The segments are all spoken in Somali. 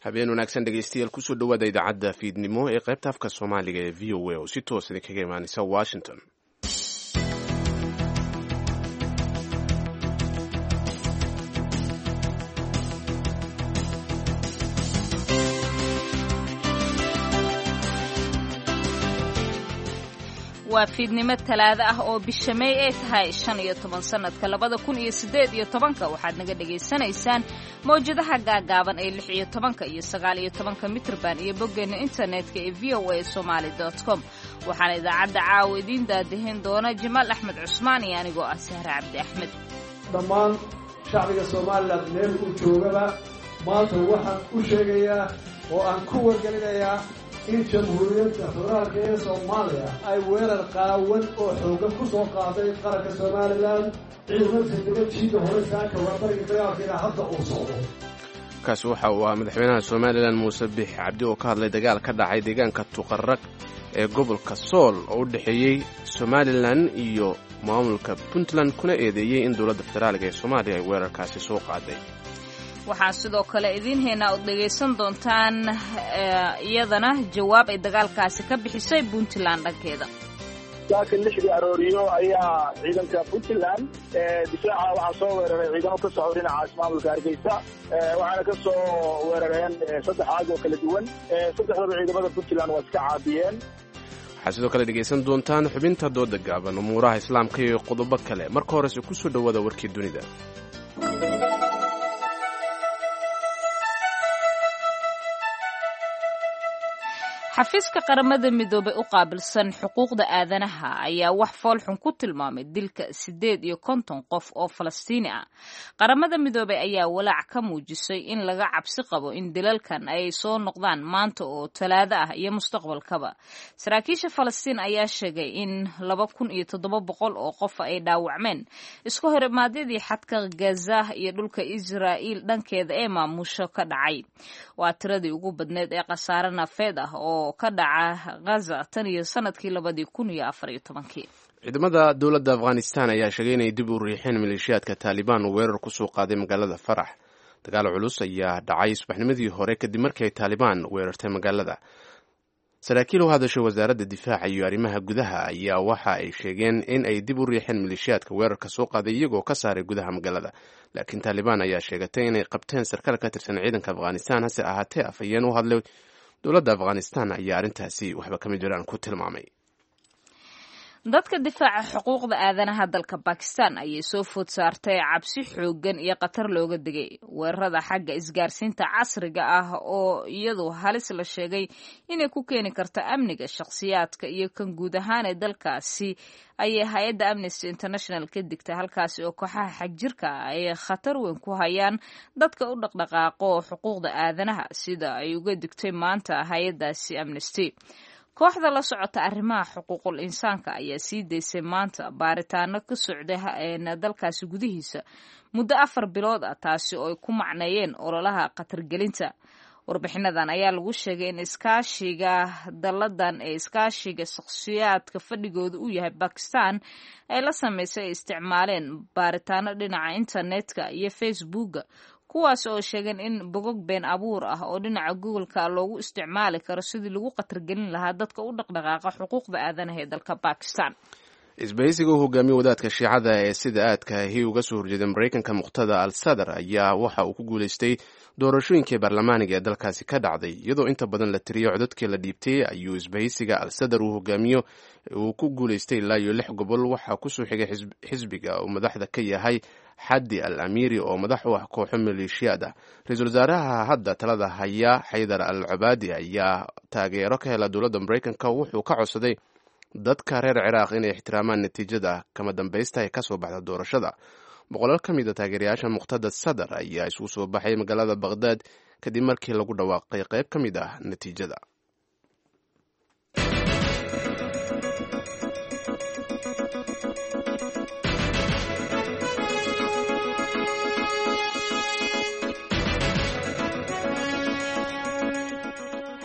habeen wanaagsan dhegeystayaal kusoo dhawaada idaacadda fiidnimo ee qaybta afka soomaaliga ee v o a oo si toos idinkaga imaanaysa washington. waa fiidnimo talaado ah oo bisha May ay tahay 15 sanadka 2018 waxaad naga dhageysanaysaan mowjadaha gaagaaban ee 16 iyo 19 mitrban iyo boggeena internetka ee voasomali.com. waxaan idaacadda caawa idin daadihin doona Jamaal Axmed Cusmaan iyo anigoo ah Sahra Cabdi Axmed. dhammaan shacbiga Soomaaliland meel uu joogaba maanta waxaan u sheegayaa oo aan ku wargelinayaa in jamhuuriyadda federaalka ee Soomaaliya ay weerar qaawan oo xoogan ku soo qaaday qaranka Soomaaliland ciidamada degmada hore saaka warbariga dagaalka hadda uu socdo. kaasi waxa uu ahaa madaxweynaha Soomaaliland Muuse Biixi Cabdi oo ka hadlay dagaal ka dhacay deegaanka Tuqarraq ee gobolka Sool oo u dhaxeeyay Soomaaliland iyo maamulka Puntland kuna eedeeyay in dowladda federaalka ee Soomaaliya ay weerarkaasi soo qaaday. waxaan sidoo kale idin heynaa oo dhageysan doontaan iyadana jawaab ay dagaalkaasi ka bixisay Puntland dhankeeda. laakiin lixdii arooriyo ayaa ciidanka Puntland difaaca waxa soo weeraray ciidamo ka soo dhinaca ismaamulka Hargeysa waxaana ka soo weerareen saddex aag oo kala duwan saddexdaba ciidamada Puntland waa iska caabiyeen. waxaad sidoo kale dhegeysan doontaan xubinta dooda gaaban umuuraha islaamka iyo qodobo kale marka horese ku soo dhawaada warkii dunida. xafiiska qaramada midoobay u qaabilsan xuquuqda aadanaha ayaa wax foolxun ku tilmaamay dilka 58 qof oo Falastiini ah. qaramada midoobay ayaa walaac ka muujisay in laga cabsi qabo in dilalkan ay soo noqdaan maanta oo talaado ah iyo mustaqbalkaba. saraakiisha Falastiin ayaa sheegay in 2700 oo qof ay dhaawacmeen isku horimaadyadii xadka Gaza iyo dhulka Israa'iil dhankeeda ee maamusho ka dhacay. waa tiradii ugu badneed ee khasaare nafeed ah oo ka dhaca Gaza tan iyo sanadkii 2014. ciidamada dowladda Afghanistan ayaa sheegay inay dib u riixeen maleeshiyaadka Taliban oo weerar ku soo qaaday magaalada Farax. dagaal culus ayaa dhacay subaxnimadii hore kadib markii ay Taliban weerartay magaalada. saraakiil u hadashay wasaaradda difaaca iyo arrimaha gudaha ayaa waxa ay sheegeen in ay dib u riixeen maleeshiyaadka weerarka soo qaaday iyagoo ka saaray gudaha magaalada. laakiin Taliban ayaa sheegatay inay qabteen sarkaal ka tirsan ciidanka Afghanistan hase ahaatee afhayeen u hadlay dowladda Afghanistan ayaa arrintaasi waxba kama jiraan ku tilmaamay. dadka difaaca xuquuqda aadanaha dalka Pakistan ayay soo food saartay cabsi xoogan iyo qatar looga digay weerarada xagga isgaarsiinta casriga ah oo iyadu halis la sheegay inay ku keeni karto amniga shakhsiyaadka iyo kan guud ahaan ee dalkaasi ayay hay'adda Amnesty International ka digtay halkaasi oo kooxaha xagjirka ay khatar weyn ku hayaan dadka u dhaqdhaqaaqo xuquuqda aadanaha sida ay uga digtay maanta hay'addaasi Amnesty. kooxda la socota arrimaha xuquuqul insaanka ayaa sii daysay maanta baaritaano ka socday dalkaasi gudihiisa muddo 4 bilood ah taasi oo ay ku macneeyeen ololaha qatargelinta. warbixinadan ayaa lagu sheegay in iskaashiga daladan ee iskaashiga shakhsiyaadka fadhigooda u yahay Pakistan ay la sameysay isticmaaleen baaritaano dhinaca internetka iyo Facebooka kuwaas oo sheegeen in bogog been abuur ah oo dhinaca Google-ka loogu isticmaali karo sidii lagu qatargelin lahaa dadka u dhaqdhaqaaqa xuquuqda aadanaha ee dalka Pakistan. isbahaysiga uu hogaamiye wadaadka shiicada ee sida aadka ahi uga soo horjeeda Mareykanka Muqtada al-Sadr ayaa waxa uu ku guuleystay doorashooyinkii baarlamaaniga ee dalkaasi ka dhacday iyadoo inta badan la tiriyo codadkii la dhiibtay ayuu isbahaysiga al-Sadr uu hogaamiyo uu ku guuleystay ilaa iyo 6 gobol. waxaa ku soo xigay xisbiga uu madaxda ka yahay Xaddi al-Amiri oo madax u ah kooxo maleeshiyaad ah. ra-iisul wasaaraha hadda talada haya Xaydar al-Cabaadi ayaa taageero ka hela dowladda Mareykanka wuxuu ka codsaday dadka reer Ciraaq inay ixtiraamaan natiijada kama dambaysta ee ka soo baxda doorashada. boqolaal ka mid ah taageerayaasha Muqtada Sadr ayaa isugu soo baxay magaalada Baghdad kadib markii lagu dhawaaqay qayb ka mid ah natiijada.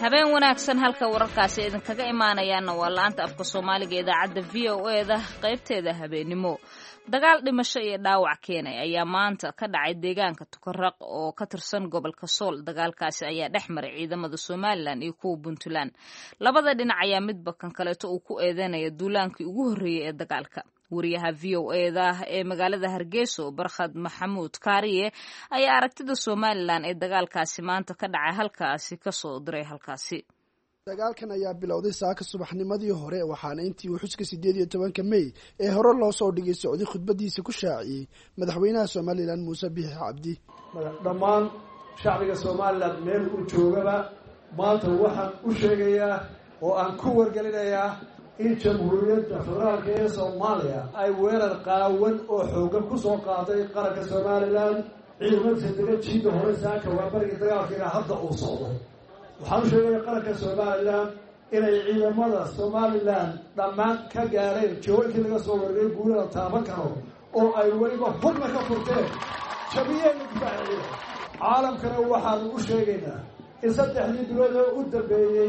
habeen wanaagsan halka wararkaasi idinkaga imaanayaana waa laanta afka Soomaaliga idaacadda VOA-da qaybteeda habeenimo. Dagaal dhimasho iyo dhaawac keenay ayaa maanta ka dhacay deegaanka Tukaraq oo ka tirsan gobolka Sool. Dagaalkaasi ayaa dhexmaray ciidamada Somaliland iyo kuwa Puntland. Labada dhinac ayaa midba kan kaleeto uu ku eedeynaya duulaankii ugu horreeyay ee dagaalka. wariyaha VOA-da ee magaalada Hargeysa Barkhad Maxamuud Kaariye ayaa aragtida Somaliland ee dagaalkaasi maanta ka dhacay halkaasi ka soo diray halkaasi. dagaalkan ayaa bilowday saaka subaxnimadii hore waxaana intii uu xuska 18 May ee hore loo soo dhigay Sacuudi khudbadiisa ku shaaciyay madaxweynaha Somaliland Muuse Biixi Cabdi. dhammaan shacbiga Somaliland meel uu joogaba maanta waxaan u sheegayaa oo aan ku wargelinayaa in jamhuuriyadda federaalka ee Soomaaliya ay weerar qaawan oo xooggan ku soo qaaday qaranka Somaliland. ciidamada degajida hore saaka waa bariga dagaalka hadda uu socdo. waxaan u sheegayaa qaranka Somaliland inay ciidamada Somaliland dhammaan ka gaareen jooyinkii laga soo wargay guulada taaban karo oo ay weliba hurna ka furteen jabiyeen difaaciya. caalamkana waxaan u sheegaynaa in 3 bilood oo u dambeeyay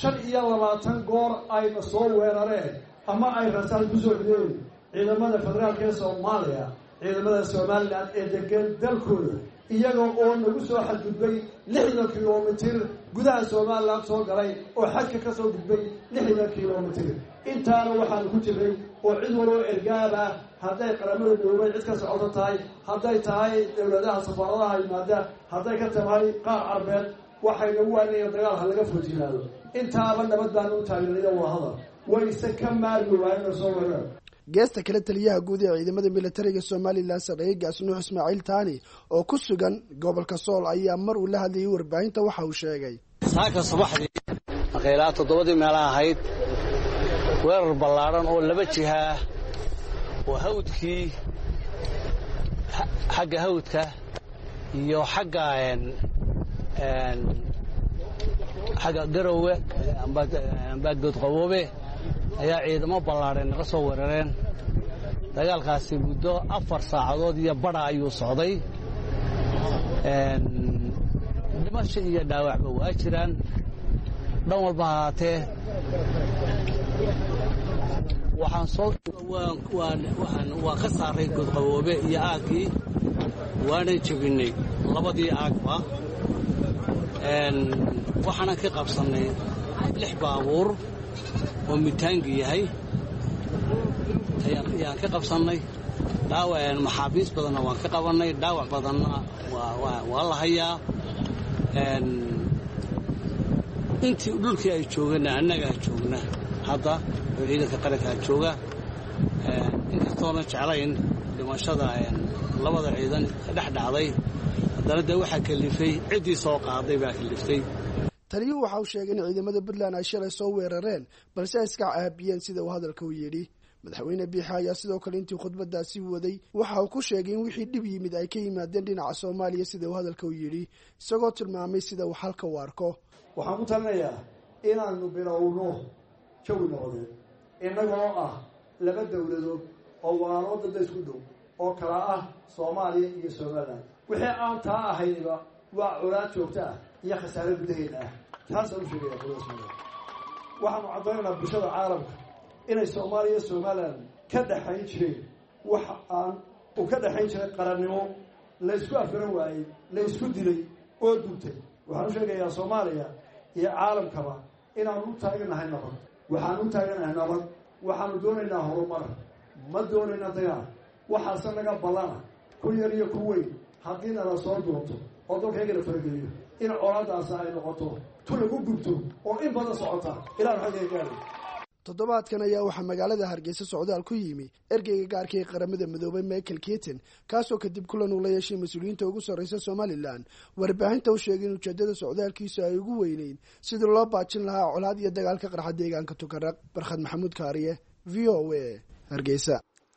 25 goor ayna soo weerareen ama ay rasaal ku soo rideen ciidamada federaalka ee Soomaaliya ciidamada Somaliland ee degan dalkooda iyagoo oo nagu soo xadgudbay 60 kilomitir gudaha Somaliland soo galay oo xadka ka soo gudbay 60 kilomitir. intaana waxaan ku jiray oo cid walba ergaaba hadday qaramada dawladda cid ka socoto tahay hadday tahay dawladaha safaaradaha yimaada hadday ka tahay qaar carbeed waxay nagu waanayeen dagaalka laga foojinaado. intaaba nabad baan u taageeray waa hadal wayse ka maarmi waayeen soo weerar. geesta kale taliyaha guud ee ciidamada militariga Somaliland Saraakiil Gaasnuux Ismaaciil Taani oo ku sugan gobolka Sool ayaa mar uu la hadlayay warbaahinta waxa uu sheegay saaka subaxdii aqeylaa 7 meelaha ahayd weerar ballaaran oo laba jiha oo hawdkii xagga hawdka iyo xagga garowe amba god qaboobe ayaa ciidamo ballaaran naga soo weerareen. dagaalkaasi muddo 4 saacadood iyo badha ayuu socday. dhimasho iyo dhaawacba waa jiraan dhan walba haatee waan ka saaray god qaboobe iyo aagii waana jabinay labadii aagba. waxaana ka qabsanay 6 baabuur oo mitaangi yahay ayaan ka qabsanay. dhaawac maxaabiis badanna waan ka qabanay dhaawac badanna waa la hayaa. intii dhulkii ay joogana annagaa joogna hadda oo ciidanka qarankaa jooga. inkastoona jeclayn dhimashada labada ciidan dhex dhacday haddana dee waxaa kalifay ciddii soo qaaday baa kaliftay. taliyuhu waxa uu sheegay in ciidamada Puntland ay shalay soo weerareen balse ay iska caabiyeen sida uu hadalka u yidhi. madaxweyne Biixi ayaa sidoo kale intii khudbadaasi waday waxa uu ku sheegay in wixii dhib yimid ay ka yimaadeen dhinaca Soomaaliya sida uu hadalka u yidhi isagoo tilmaamay sida uu halka u arko. waxaan ku talinayaa inaanu bilowno jawi noqdeen innagoo ah laba dawladood oo walaalo dad isku dhow oo kala ah Soomaaliya iyo Somaliland. wixii aan taa ahayba waa culaad joogta ah iyo khasaare gudaheeda ah. taas oo sheegaya Soomaaliya waxaanu cadaynaynaa bulshada caalamka inay Soomaaliya iyo Somaliland ka dhaxayn jireen wax aan u ka dhaxayn jiray qarannimo la isku afgaran waayay la isku dilay oo duntay. waxaan sheegayaa Soomaaliya iyo caalamkaba inaan u taaganahay nabad. waxaan u taaganahay nabad. waxaanu doonaynaa horumar ma doonaynaa dagaal. waxaase naga ballana ku yar iyo ku weyn haddii nala soo doonto oo dalkaygana farageliyo in colaadaasi ay noqoto tu lagu gubto oo in badan socota ilaa xagga gaari. toddobaadkan ayaa waxaa magaalada Hargeysa socdaal ku yimi ergeyga gaarka ee qaramada midoobay Michael Keaton kaasoo kadib kulan uu la yeeshay mas'uuliyiinta ugu sarreysa Somaliland warbaahinta u sheegay in ujeedada socdaalkiisa ay ugu weyneyn sidii loo baajin lahaa colaad iyo dagaalka qarxa deegaanka Tukaraq. Barkhad Maxamuud Kaariye VOA Hargeysa.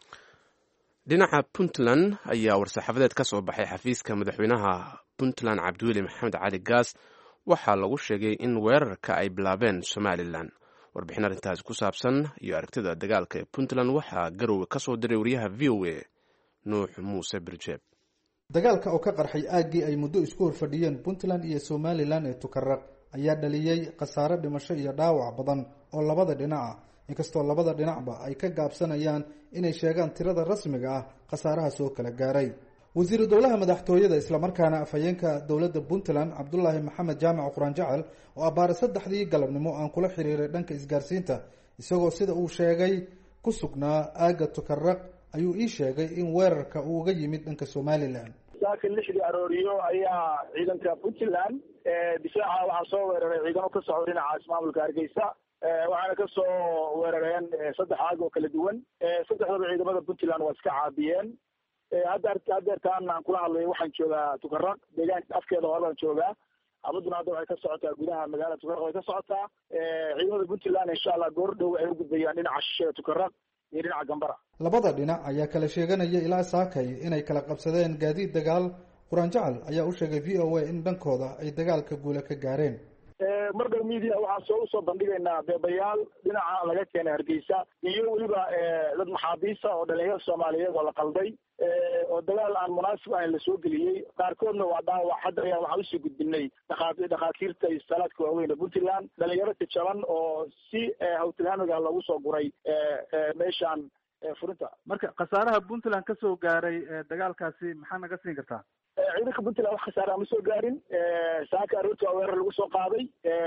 dhinaca Puntland ayaa war-saxaafadeed ka soo baxay xafiiska madaxweynaha Puntland Cabdiweli Maxamed Cali Gaas waxaa lagu sheegay in weerarka ay bilaabeen Somaliland. warbixin arrintaasi ku saabsan iyo aragtida dagaalka ee Puntland waxaa Garowe ka soo diray wariyaha VOA Nuux Muuse Birjeeb. dagaalka oo ka qarxay aagii ay muddo isku horfadhiyeen Puntland iyo Somaliland ee Tukaraq ayaa dhaliyey khasaare dhimasho iyo dhaawac badan oo labada dhinac ah, inkastoo labada dhinacba ay ka gaabsanayaan inay sheegaan tirada rasmiga ah khasaaraha soo kala gaaray. wasiiru dowlaha madaxtooyada islamarkaana afhayeenka dowladda puntland cabdulaahi maxamed jaamac quraan jecel oo abbaare 3 galabnimo aan kula xiriiray dhanka isgaarsiinta isagoo sida uu sheegay ku sugnaa aaga tukaraq ayuu ii sheegay in weerarka uu uga yimid dhanka somalilan. saaka 6 arooriyo ayaa ciidanka puntland difaaca waxaa soo weeraray ciidamo ka socda dhinaca ismaamulka hargeysa waxaana ka soo weerareen 3 aag oo kala duwan. 3daba ciidamada puntland waa iska caabiyeen. haddeertaan aan kula hadlayo waxaan joogaa tukaraq deegaanka afkeeda horan joogaa. amaduna hadda waxay ka socotaa gudaha magaalada tukaraq way ka socotaa. ciidamada puntland insha allah goor dhow ay u gudbayaan dhinaca shisheeda tukaraq iyo dhinaca gambara. labada dhinac ayaa kala sheeganaya ilaa saakay inay kala qabsadeen gaadiid dagaal. quraan jecel ayaa u sheegay v o a in dhankooda ay dagaalka guula ka gaareen. mar dhow media waxaan usoo bandhigaynaa beebayaal dhinaca laga keenay hargeysa iyo weliba dad maxaabiista oo dhalinyaro soomaaliyeed oo la qalday oo dagaal aan munaasib ahayn lasoo geliyey. qaarkoodna waa dhaawac. hadda ayaa waxaan usii gudbinay dhakhaatiirta iyo salaadka waaweyn puntland dhalinyaro tijaban oo si hawtilhaamiga loogu soo guray meeshaan furinta. marka khasaaraha puntland ka soo gaaray dagaalkaasi maxaa naga siin kartaa? ciidanka puntland wax khasaaraha ma soo gaarin. saaka aroorta waa weerar lagu soo qaaday.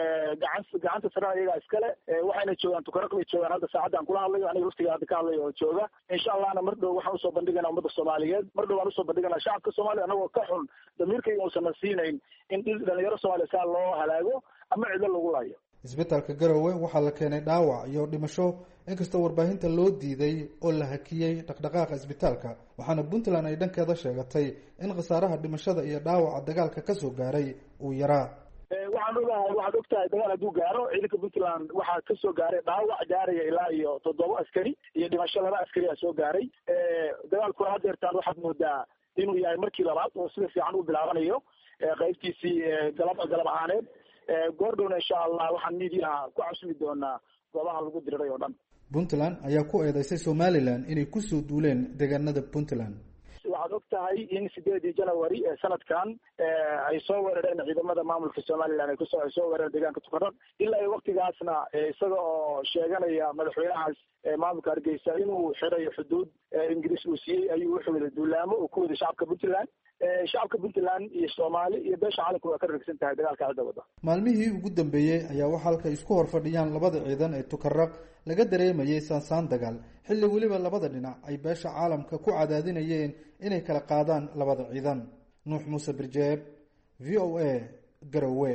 gacanta sare ayagaa iskale. waxayna joogaan tukaraq bay joogaan hadda saacadda aan kula hadlayo aniga waqtiga hadda ka hadlayo oo jooga. insha allahna mar dhow waxaan usoo bandhiganaa ummadda soomaaliyeed. mar dhow waan usoo bandhiganaa shacabka soomaaliya anagoo ka xun damiirkayga uusan na siinayn in dhalinyaro soomaaliya saa loo halaago ama cido lagu laayo. isbitaalka garowe waxaa la keenay dhaawac iyo dhimasho inkastoo warbaahinta loo diiday oo la hakiyey dhaqdhaqaaqa isbitaalka, waxaana puntland ay dhankeeda sheegatay in khasaaraha dhimashada iyo dhaawaca dagaalka kasoo gaaray uu yaraa. waxaan ogahay waxaad ogtahay dagaal hadduu gaaro ciidanka puntland waxaa kasoo gaaray dhaawac gaaraya ilaa iyo 7 askari iyo dhimasho 2 askari a soo gaaray. dagaalkuna haddeertaan waxaad moodaa inuu yahay markii labaad oo sida fiican u bilaabanayo qaybtiisii galab ahaaneed. goordhowna insha allah waxaan miidiyaha ku casumi doonaa goobaha lagu diriray oo dhan. puntland ayaa ku eedeysay somalilan inay kusoo duuleen deegaanada puntland. waxaad og tahay in 8 January sanadkan ay soo weerareen ciidamada maamulka somalilan ay soo weerareen deegaanka tukaraq. ilaa iyo waqtigaasna isaga oo sheeganaya madaxweynahaas maamulka hargeysa inuu xirayo xuduud ingiriis uu siiyey ayuu wuxuu wada duulaamo uu ku wada shacabka puntland. shacabka puntland iyo soomaali iyo beesha caalamka waa ka ragsan tahay dagaalka cidda wada. maalmihii ugu dambeeyey ayaa waxaa halka isku hor fadhiyaan labada ciidan ee tukaraq laga dareemayay saansaan dagaal xilli weliba labada dhinac ay beesha caalamka ku cadaadinayeen inay kala qaadaan labada ciidan. nuux muuse birjeeb, v o a, garowe.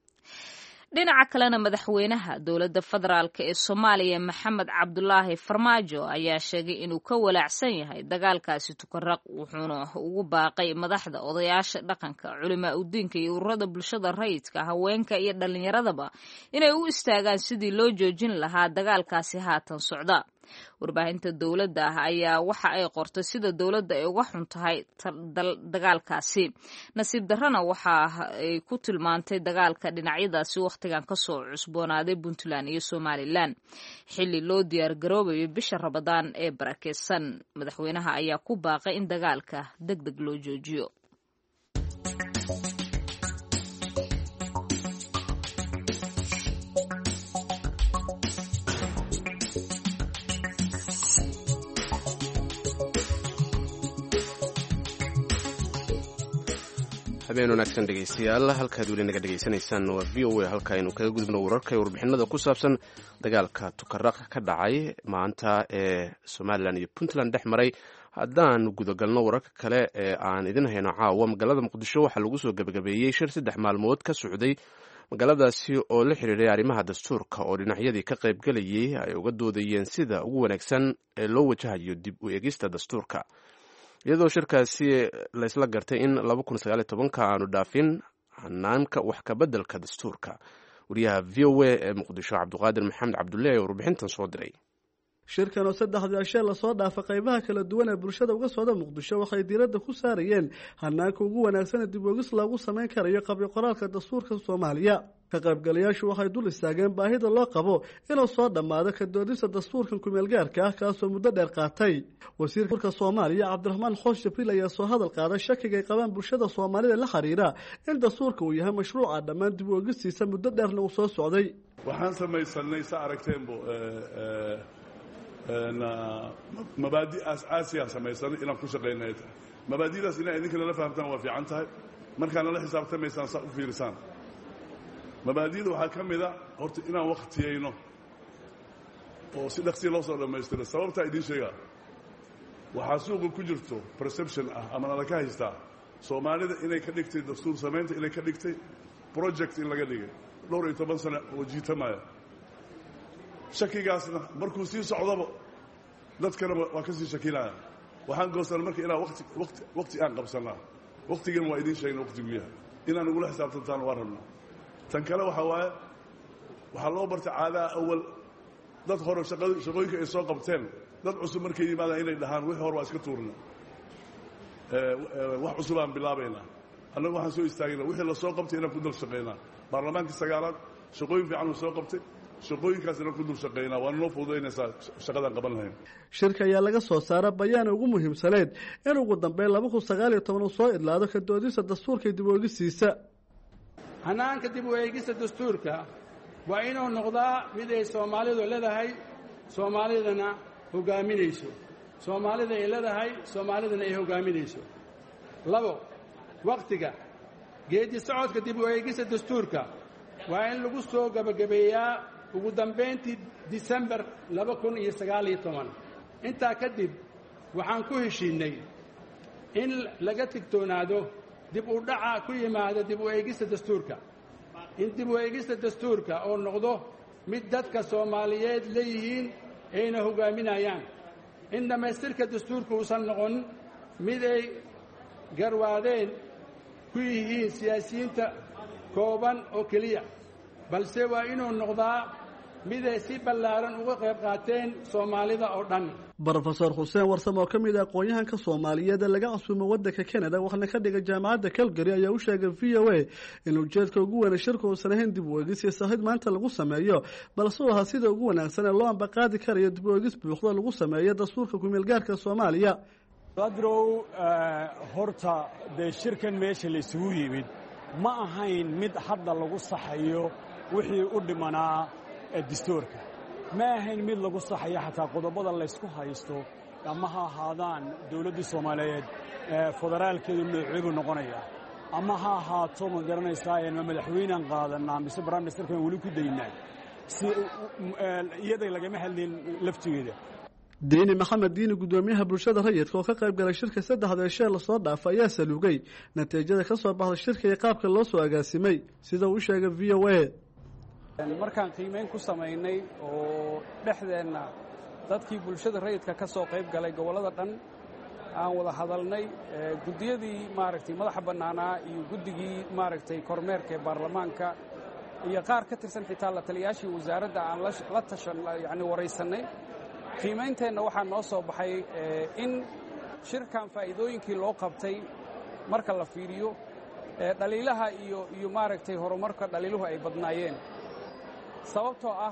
dhinaca kalena madaxweynaha dowladda federaalk ee soomaaliya maxamed cabdulaahi farmaajo ayaa sheegay inuu ka walaacsan yahay dagaalkaasi tukaraq, wuxuuna ugu baaqay madaxda odayaasha dhaqanka, culimaa udiinka iyo ururada bulshada rayidka, haweenka iyo dhallinyaradaba inay u istaagaan sidii loo joojin lahaa dagaalkaasi haatan socda. warbaahinta dowladda ah ayaa waxa ay qortay sida dowladda ay uga xun tahay dagaalkaasi. nasiib darrana waxa ay ku tilmaantay dagaalka dhinacyadaasi wakhtigan kasoo cusboonaaday puntland iyo somalilan xilli loo diyaar garoobayo bisha rabadaan ee barakeysan. madaxweynaha ayaa ku baaqay in dagaalka deg deg loo joojiyo. habeen wanaagsan dhegeystayaal, halkaad weli naga dhegeysanaysaan waa v o a. halka aynu kaga gudubno wararka iyo warbixinada ku saabsan dagaalka tukaraq ka dhacay maanta ee somalilan iyo puntland dhex maray. haddaan gudagalno wararka kale ee aan idin hayno caawa, magaalada muqdisho waxaa lagu soo gebagabeeyey shir 3 maalmood ka socday magaaladaasi oo la xiriiray arrimaha dastuurka oo dhinacyadii ka qaybgelayay ay uga doodayeen sida ugu wanaagsan ee loo wajahayo dib u eegista dastuurka, iyadoo shirkaasi laysla gartay in 2019 aanu dhaafin hanaanka wax ka beddelka dastuurka. wariyaha v o a ee muqdisho cabdiqaadir maxamed cabdulle ee warbixintan soo diray. shirkan oo 3 cisho lasoo dhaafay qaybaha kala duwan ee bulshada uga socda muqdisho waxay diiradda ku saarayeen hanaanka ugu wanaagsan ee dib u eegis lagu samayn karayo qabyo qoraalka dastuurka Soomaaliya. ka qaybgalayaashu waxay dul istaageen baahida loo qabo inuu soo dhammaado ka doodista dastuurkan kumeel gaarka ah kaasoo muddo dheer qaatay wasiirka Soomaaliya Cabdiraxmaan Xoosh Jibriil ayaa soo hadal qaaday shakiga ay qabaan bulshada Soomaalida la xiriira in dastuurka uu yahay mashruuca dhammaan dib u eegistiisa muddo dheerna uu soo socday waxaan samaysanay aragteenbo mabaadi aasiya samaysanay inaan ku shaqeynay mabaadidaas inay idinka la fahamtaan waa fiican tahay markaana la xisaabtamaysaan saa u fiirisaan mabaadida waxaa ka mid a horta inaan waqtiyeyno oo si dhaqsi loo soo dhammaystiro sababtaa idiin sheegaa waxaa suuqa ku jirto perception ah ama nala ka haystaa soomaalida inay ka dhigtay dastuur samaynta inay ka dhigtay project in laga dhigay dhowr iyo 10 sano oo jiitamaya shakigaasna markuu sii socdaba dadkana waa ka sii shakinaya waxaan goostan marka inaan waqti aan qabsanaa waqtigan waa idiin sheegna waqtigu yahay inaan ugula xisaabtantaan waa rabnaa tan kale waxaa waaye waxaa loo bartay caadaha awal dad hore shaqooyinka ay soo qabteen dad cusub markay yimaadaan inay dhahaan wixii hore waa iska tuurna wax cusub aan bilaabaynaa annagu waxaan soo istaagayna wixii la soo qabtay inaan ku dul shaqaynaa baarlamaankii 9aad shaqooyin fiican uu soo qabtay shaqooyinkaas inaan ku dul shaqaynaa waan noo fududaynaysaa shaqadaan qaban lahayn shirka ayaa laga soo saaray bayaan ugu muhiimsaneed in ugu dambeyn 2019 uu soo idlaado ka doodista dastuurka dib u eegisiisa hanaanka dib u eegista dastuurka waa inuu noqdaa mid ay Soomaalidu leedahay Soomaalidana hogaaminayso Soomaalida ay leedahay Soomaalidana ay hogaaminayso labo waqtiga geedi socodka dib u eegista dastuurka waa in lagu soo gabagabeeyaa ugu dambeyntii December 2019 intaa kadib waxaan ku heshiinay in laga tigtoonaado dib u dhaca ku yimaada dib u eegista dastuurka in dib u eegista dastuurka oo noqdo mid dadka Soomaaliyeed leeyihiin ayna hogaaminayaan in dhamaystirka dastuurka uusan noqon mid ay garwaadeen ku yihiin siyaasiyiinta kooban oo keliya balse waa inuu noqdaa mid ay si ballaaran uga qayb qaateen Soomaalida oo dhan Professor Hussein Warsamo oo ka mid ah aqoonyahanka Soomaaliyeed ee laga casuumay waddanka Canada waxna ka dhigay jaamacadda Calgary ayaa u sheegay VOA in ujeedka ugu weyn ee shirku uusan ahayn dib u eegis sahid maanta lagu sameeyo balse waa sida ugu wanaagsan ee loo ambaqaadi karayo dib u eegis buuxda lagu sameeyo dastuurka ku meel gaarka Soomaaliya badrow horta de shirkan meesha la isugu yimid ma ahayn mid hadda lagu saxayo wixii u dhimanaa dastuurka ma ahayn mid lagu saxayo xataa qodobada la isku haysto ama ha ahaadaan dawladda Soomaaliyeed federaalkeedu nooceedu noqonaya ama ha ahaato ma garanaysaa in madaxweynahan qaadanaa mise prime ministerka wali ku daynaa si iyada laga hadlin laftigeeda diini maxamed diini gudoomiyaha bulshada rayidka oo ka qayb galay shirka 3 shee la soo dhaafay ayaa saluugay natiijada ka soo baxday shirka iyo qaabka loo soo agaasimay sida uu sheegay VOA markaan qiimeyn ku sameynay oo dhexdeena dadkii bulshada rayidka ka soo qayb galay gobolada dhan aan wada hadalnay gudiyadii maaragtay madaxa banaanaa iyo gudigii maaragtay kormeerka ee baarlamaanka iyo qaar ka tirsan xitaa la taliyaashii wasaaradda aan la tashan yani waraysanay qiimeynteena waxaa noo soo baxay in shirkan faa'iidooyinkii loo qabtay marka la fiiriyo dhaliilaha iyo maaragtay horumarka dhaliiluhu ay badnaayeen sababtoo ah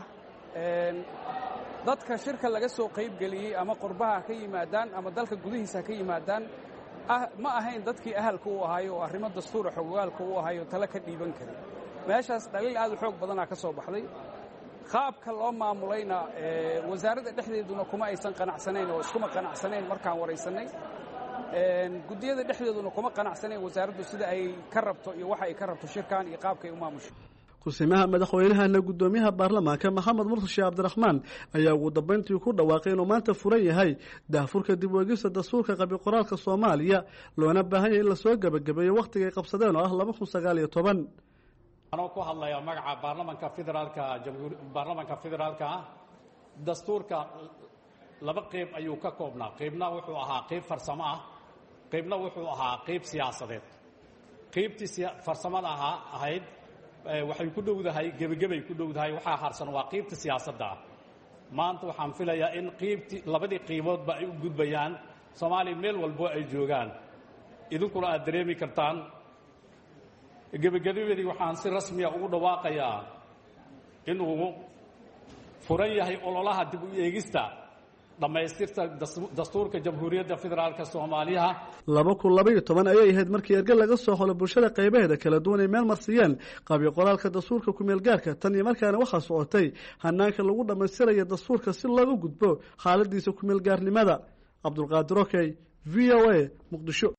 dadka shirka laga soo qayb galiyay ama qurbaha ka yimaadaan ama dalka gudihiisa ka yimaadaan ma ahayn dadkii ahalka u ahaay oo arrimo dastuura xogogaalka u ahaay oo tala ka dhiiban karay meeshaas dhaliil aad u xoog badanaa ka soo baxday qaabka loo maamulayna wasaaradda dhexdeeduna kuma aysan qanacsanayn oo iskuma qanacsanayn markaan waraysanay gudiyada dhexdeeduna kuma qanacsanayn wasaaraddu sida ay ka rabto iyo waxa ay ka rabto shirkan iyo qaabka ay u maamusho kusimaha madaxweynahana gudoomiyaha baarlamaanka Maxamed Murtashi Cabdiraxmaan ayaa ugu dambeyntii ku dhawaaqay inuu maanta furan yahay daafurka dib u eegista dastuurka qabi qoraalka Soomaaliya loona baahan yahay in la soo gabagabeeyo waqtiga ay qabsadeen oo ah 2019 anoo ku hadlaya magaca baarlamaanka federaalka dastuurka laba qayb ayuu ka koobnaa qaybna wuxuu ahaa qayb farsamo ah qaybna wuxuu ahaa qayb siyaasadeed qaybtii farsamada ahayd waxay ku dhowdahay gebagabay ku dhowdahay waxaa harsan waa qaybta siyaasadda maanta waxaan filayaa in labadii qayboodba ay u gudbayaan Soomaaliya meel walbo ay joogaan idinkuna aad dareemi kartaan gebagabadii waxaan si rasmiya ugu dhawaaqayaa inuu furan yahay ololaha dib u eegista dhammaystirta dastuurka jamhuuriyadda federaalka Soomaaliya 2012 ayay ahayd markii erga laga soo xulay bulshada qaybaheeda kala duwan ee meel marsiyeen qabyo qoraalka dastuurka ku meel gaarka tan iyo markaana waxa socotay hanaanka lagu dhammaystirayo dastuurka si looga gudbo xaaladiisa ku meel gaarnimada Cabdulqaadir Okey VOA Muqdisho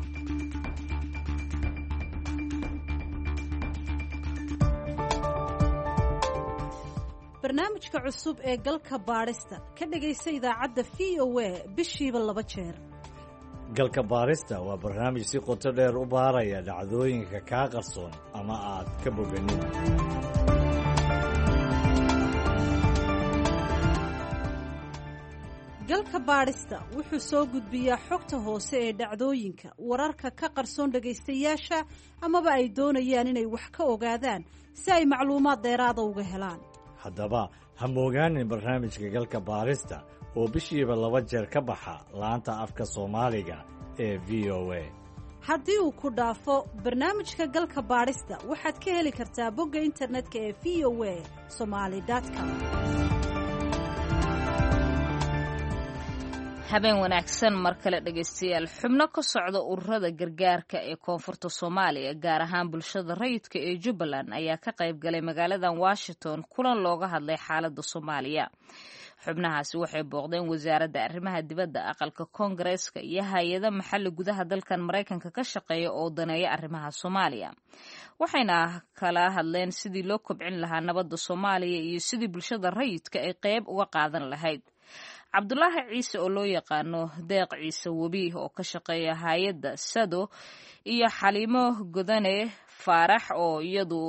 barnaamijka cusub ee galka baarista ka dhagaysta idaacadda VOA bishiiba 2 jeer. galka baarista waa barnaamij si qoto dheer u baaraya dhacdooyinka kaa qarsoon ama aad ka boganin. galka baarista wuxuu soo gudbiyaa xogta hoose ee dhacdooyinka wararka ka qarsoon dhagaystayaasha amaba ay doonayaan inay wax ka ogaadaan si ay macluumaad dheeraada uga helaan. haddaba ha moogaanin barnaamijka galka baarista oo bishiiba 2 jeer ka baxa laanta afka Soomaaliga ee VOA. haddii uu ku dhaafo barnaamijka galka baarista waxaad ka heli kartaa bogga internetka ee voasomali.com. habeen wanaagsan mar kale dhagaystayaal xubno ka socda ururada gargaarka ee koonfurta Soomaaliya gaar ahaan bulshada rayidka ee Jubbaland ayaa ka qayb galay magaaladan Washington kulan looga hadlay xaaladda Soomaaliya. xubnahaasi waxay booqdeen wasaaradda arrimaha dibadda aqalka Koongareeska iyo hay'adaha maxalli gudaha dalkan Mareykanka ka shaqeeya oo daneeya arrimaha Soomaaliya. waxayna kala hadleen sidii loo kobcin lahaa nabadda Soomaaliya iyo sidii bulshada rayidka ay qayb uga qaadan lahayd. Cabdullaahi Ciise oo loo yaqaano Deeq Ciise Webi oo ka shaqeeya hay'adda Sado iyo Xaliimo Godane Faarax oo iyadu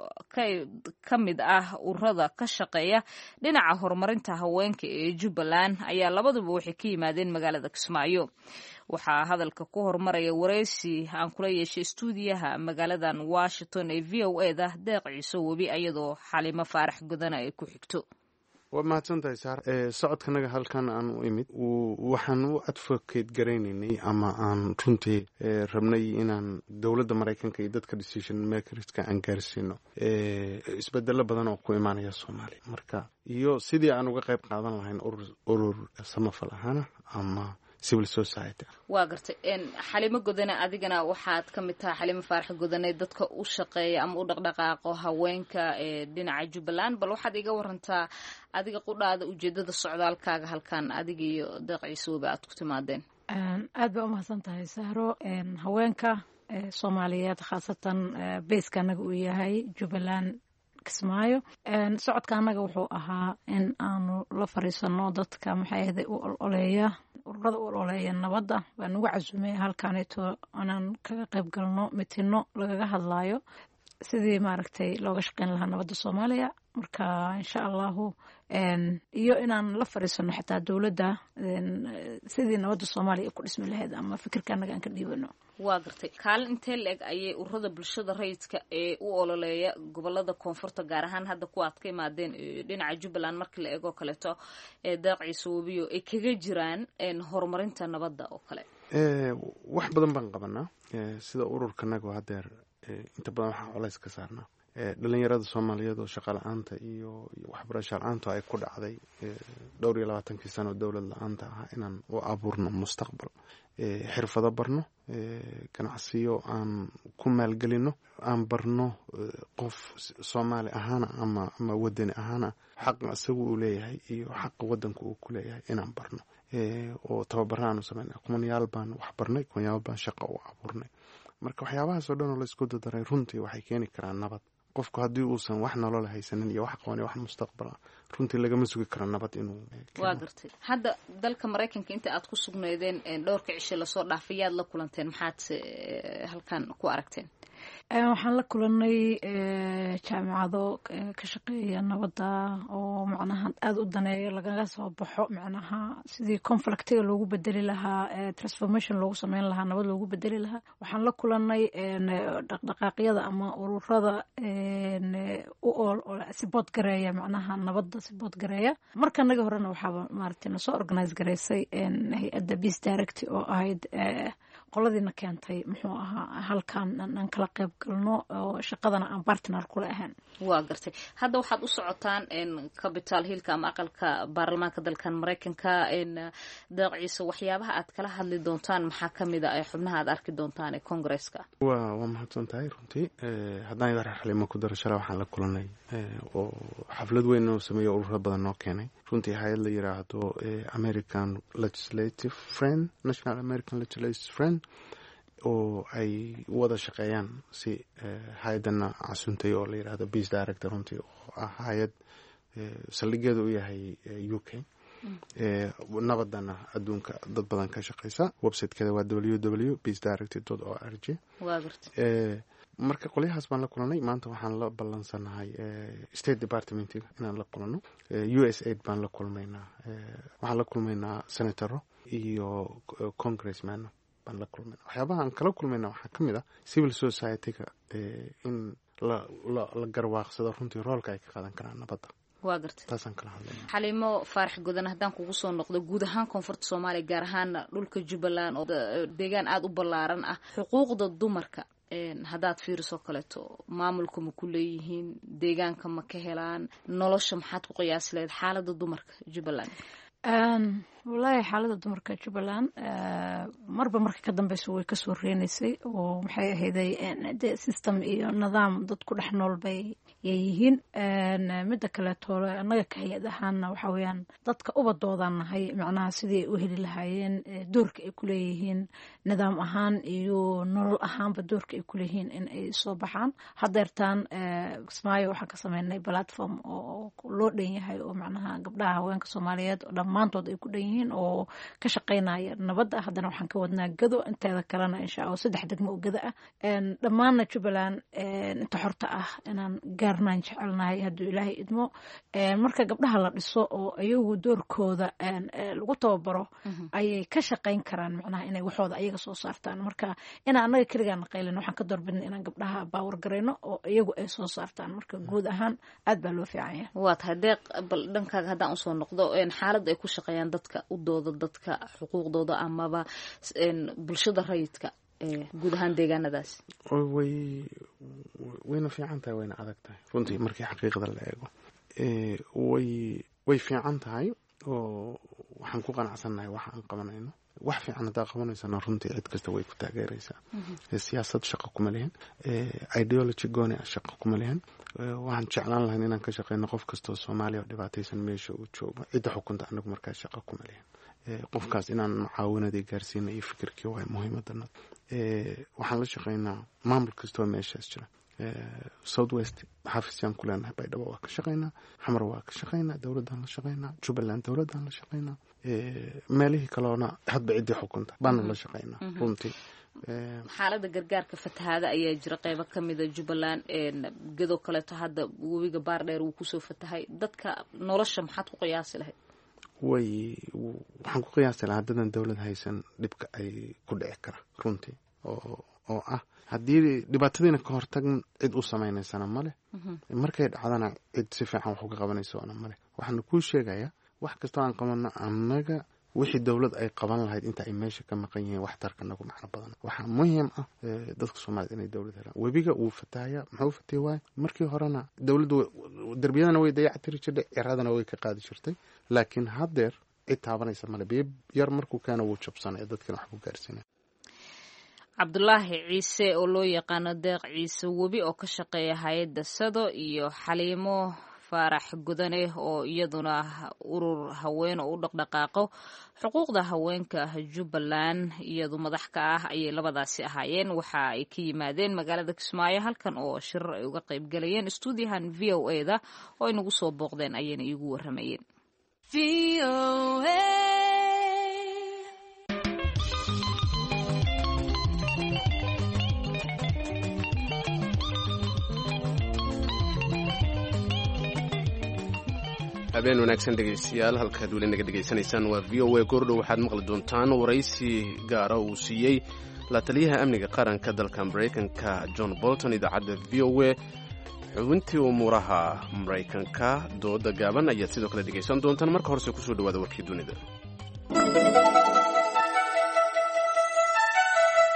ka mid ah ururada ka shaqeeya dhinaca horumarinta haweenka ee Jubbaland ayaa labaduba waxay ka yimaadeen magaalada Kismaayo. waxaa hadalka ku hormaraya wareysi aan kula yeeshay stuudiyaha magaaladan Washington ee VOA-da Deeq Ciise Webi iyadoo Xaliimo Faarax Godane ay ku xigto. waa mahadsantahay saar socodkanaga halkan aan u imid waxaan u advocate garaynaynay ama aan runtii rabnay inaan dowladda Mareykanka iyo dadka decision makerska aan gaarsiino isbedelo badan oo ku imaanaya Soomaaliya marka iyo sidii aan uga qayb qaadan lahayn urur samafal ahaan ama civil society. waa gartay Xaliimo Godane adigana waxaad ka mid tahay Xaliimo Faarax Godane dadka u shaqeeya ama u dhaqdhaqaaqo haweenka ee dhinaca Jubbaland bal waxaad iga warantaa adiga qudhaada ujeedada socdaalkaaga halkan adiga iyo Deeq Ciise Webi aad ku timaadeen. aad baa u mahadsantahay Sahro. haweenka Soomaaliyeed khaasatan beeska anaga uu yahay Jubbaland Kismaayo socodka anaga wuxuu ahaa in aanu la fariisano dadka maxay u ololeeya ururada u ololeeya nabadda waan ugu casuumay halkaanito inaan kaga qayb galno mitino lagaga hadlaayo sidii maaragtay looga shaqeyn lahaa nabadda Soomaaliya marka insha Allah iyo inaan la fariisano xitaa dawladda sidii nabadda Soomaaliya ku dhismi lahayd ama fikirka anaga aan ka dhiibano. waa gartay kaalin intee leeg ayay ururada bulshada rayidka ee u ololeeya gobolada koonfurta gaar ahaan hadda ku aad ka imaadeen dhinaca Jubbaland markii la eego kaleeto Deeq Ciise Webi ay kaga jiraan horumarinta nabadda oo kale. wax badan baan qabanaa sida ururkanaga hadeer inta badan waxaan culays ka saarnaa dhalinyarada Soomaaliyeed oo shaqo la'aanta iyo waxbarasho la'aanta ay ku dhacday 22 sano dawlad la'aanta ah inaan u abuurno mustaqbal xirfado barno ganacsiyo aan ku maalgelino aan barno qof Soomaali ahaan ama wadani ahaan xaq asagu uu leeyahay iyo xaq wadanku uu ku leeyahay inaan barno oo tababaraan u sameeyay kumanyaal baan wax barnay kumanyaal baan shaqo u abuurnay marka waxyaabahaas oo dhan oo la isku dadaray runtii waxay keeni karaan nabad. qofku haddii uusan wax nolol haysanin iyo wax qaban wax mustaqbal runtii lagama sugi karo nabad inuu. waa gartay hadda dalka Mareykanka inta aad ku sugnaydeen dhowrka cisho la soo dhaafayaad la kulanteen maxaad halkan ku aragteen? waxaan la kulannay jaamacado ka shaqeeya nabadda oo macnaha aad u daneeyo lagaga soo baxo macnaha sidii conflictiga loogu bedeli lahaa transformation loogu sameyn lahaa nabad loogu bedeli lahaa. waxaan la kulannay dhaqdhaqaaqyada ama ururada support gareeya macnaha nabadda support gareeya. marka naga horena waxaaba maaragtay soo organize gareysay hay-adda Peace Direct oo ahayd qoladiina keentay muxuu ahaa halkan aan kala qayb galno oo shaqadana aan partner kula ahaan. waa gartay. hadda waxaad u socotaan capital hillka ama aqalka baarlamaanka dalkan Mareykanka Deeq Ciise, waxyaabaha aad kala hadli doontaan maxaa kamid ah xubnaha aad arki doontaan ee Congress-ka? waa mahadsan tahay runtii. haddaan idin xalimo ku daro shalay waxaan la kulanay oo xaflad weyn oo sameeyo ururo badan noo keenay runtii hay'ad la yiraahdo American Legislative Friend, National American Legislative Friend, oo ay wada shaqeeyaan si hay'adana casuntay oo la yiraahdo Peace Director runtii oo ah hay'ad saldhigeedu u yahay UK nabadana adduunka dad badan ka shaqeysa. website-keeda waa www.peacedirector.org. waa gartay. marka qolyahaas baan la kulanay. maanta waxaan la ballansanahay State Department-ga inaan la kulano. USAID baan la kulmaynaa. waxaan la kulmaynaa senatoro iyo congressman baan la kulmaynaa. waxyaabaha aan kala kulmayna waxaa ka mid ah civil society-ga in la garwaaqsado runtii roolka ay ka qaadan karaan nabadda. waa gartay. taasaan kala hadlayna. Xalimo Faarax Gudan, haddaan kugu soo noqdo guud ahaan koonfurta Soomaaliya gaar ahaan dhulka Jubbaland oo deegaan aad u ballaaran ah, xuquuqda dumarka haddaad fiiriso kaleeto maamulka ma ku leeyihiin, deegaanka ma ka helaan, nolosha maxaad ku qiyaasi lahayd xaaladda dumarka Jubbaland? wallaahi xaaladda dumarka Jubbaland marba marka ka dambeysa way kasoo reenaysay oo maxay ahayday de system iyo nidaam dad ku dhex nool bay yihiin. midda kaleeto annaga ka hay-ad ahaana waxa weeyaan dadka ubadoodan nahay macnaha sidii u heli lahaayeen doorka ay ku leeyihiin nidaam ahaan iyo nolol ahaanba doorka ay ku leeyihiin in ay soo baxaan. hadeertaan Kismaayo waxaan ka sameynay platform oo loo dhan yahay oo macnaha gabdhaha haweenka Soomaaliyeed oo dhammaantood ay ku dhan yihiin oo ka shaqeynaya nabadda. haddana waxaan ka wadnaa Gado, inteeda kalena insha Allah 3 degmo oo Gado ah. dhammaanna Jubbaland inta xorta ah inaan gaarnaan jecelnahay hadduu Ilaahay idmo. marka gabdhaha la dhiso oo ayagu doorkooda lagu tababaro ayay ka shaqeyn karaan macnaha inay waxooda ayaga soo saartaan. marka inaan annaga keligaan qaylin waxaan ka doorbidnay inaan gabdhaha baawar gareyno oo iyagu ay soo saartaan. marka guud ahaan aad baa loo fiican yahay. waa tahay Deeq, bal dhankaaga haddaan usoo noqdo xaaladda ay ku shaqeeyaan dadka u dooda dadka xuquuqdooda amaba bulshada rayidka guud ahaan deegaanadaas. wayna fiican tahay wayna adag tahay runtii markii xaqiiqda la eego. way fiican tahay oo waxaan ku qanacsannahay waxa aan qabanayno. wax fiican haddaa qabanaysana runtii cid kasta way ku taageeraysaa. siyaasad shaqo kuma lihin, ideology gooni ah shaqo kuma lihin. waxaan jeclaan lahayn inaan ka shaqeyno qof kastoo Soomaaliya oo dhibaataysan meesha uu joogo. cidda xukunta anagu markaa shaqo kuma lihin. qofkaas inaan mucaawinadii gaarsiina iyo fikirkii waa muhiimadana. waxaan la shaqeynaa maamul kastoo meeshaas jira. South West xafiisyaan ku leenahay, Baydhabo waa ka shaqeynaa, Xamar waa ka shaqeynaa, dowladaan la shaqeynaa, Jubbaland dowladaan la shaqeynaa, meelihii kaloona hadba ciddii xukunta baana la shaqeynaa runtii. xaaladda gargaarka fatahaada ayaa jira qeybo ka mida Jubbaland. Gado kaleeto hadda webiga Baardheer wuu kusoo fatahay. dadka nolosha maxaad ku qiyaasi lahayd? waxaan ku qiyaasi lahaa haddadan dowlad haysan dhibka ay ku dhici kara runtii oo ah haddii dhibaatadiina ka hortagn cid u samaynaysana male, markay dhacdana cid si fiican wax uga qabanaysoona male. waxaana kuu sheegayaa wax kastoo aan qabano annaga wixii dowlad ay qaban lahayd inta ay meesha ka maqan yihiin waxtarka nagu macno badan. waxaa muhiim ah dadka Soomaaliyeed inay dowlad helaan. webiga wuu fatahayaa, muxuu fatay waay markii horena dowladdu darbiyadana way dayactiri jirtay, ciradana way ka qaadi jirtay, laakiin haddeer cid taabanaysa male. biyo yar markuu keeno wuu jabsanaya, dadkana wax ku gaarsiinaya. Cabdulaahi Ciise oo loo yaqaano Deeq Ciise Webi oo ka shaqeeya hay'adda Sado, iyo Xaliimo Faarax Gudane oo iyaduna urur haween oo u dhaqdhaqaaqo xuquuqda haweenka Jubbaland iyadu madax ka ah ayay labadaasi ahaayeen. waxa ay ka yimaadeen magaalada Kismaayo halkan oo shirar ay uga qayb galayeen. stuudiyahan VOA-da oo ay nagu soo booqdeen ayayna iigu waramayeen. habeen wanaagsan dhegaystayaal, halkaad weli naga dhegaysanaysaan waa VOA. goordhow waxaad maqli doontaan waraysi gaara uu siiyey la taliyaha amniga qaranka dalka Mareykanka John Bolton idaacadda VOA. xubintii umuuraha Mareykanka dooda gaaban ayaad sidoo kale dhegaysan doontaan. marka horese kusoo dhawaada warkii dunida.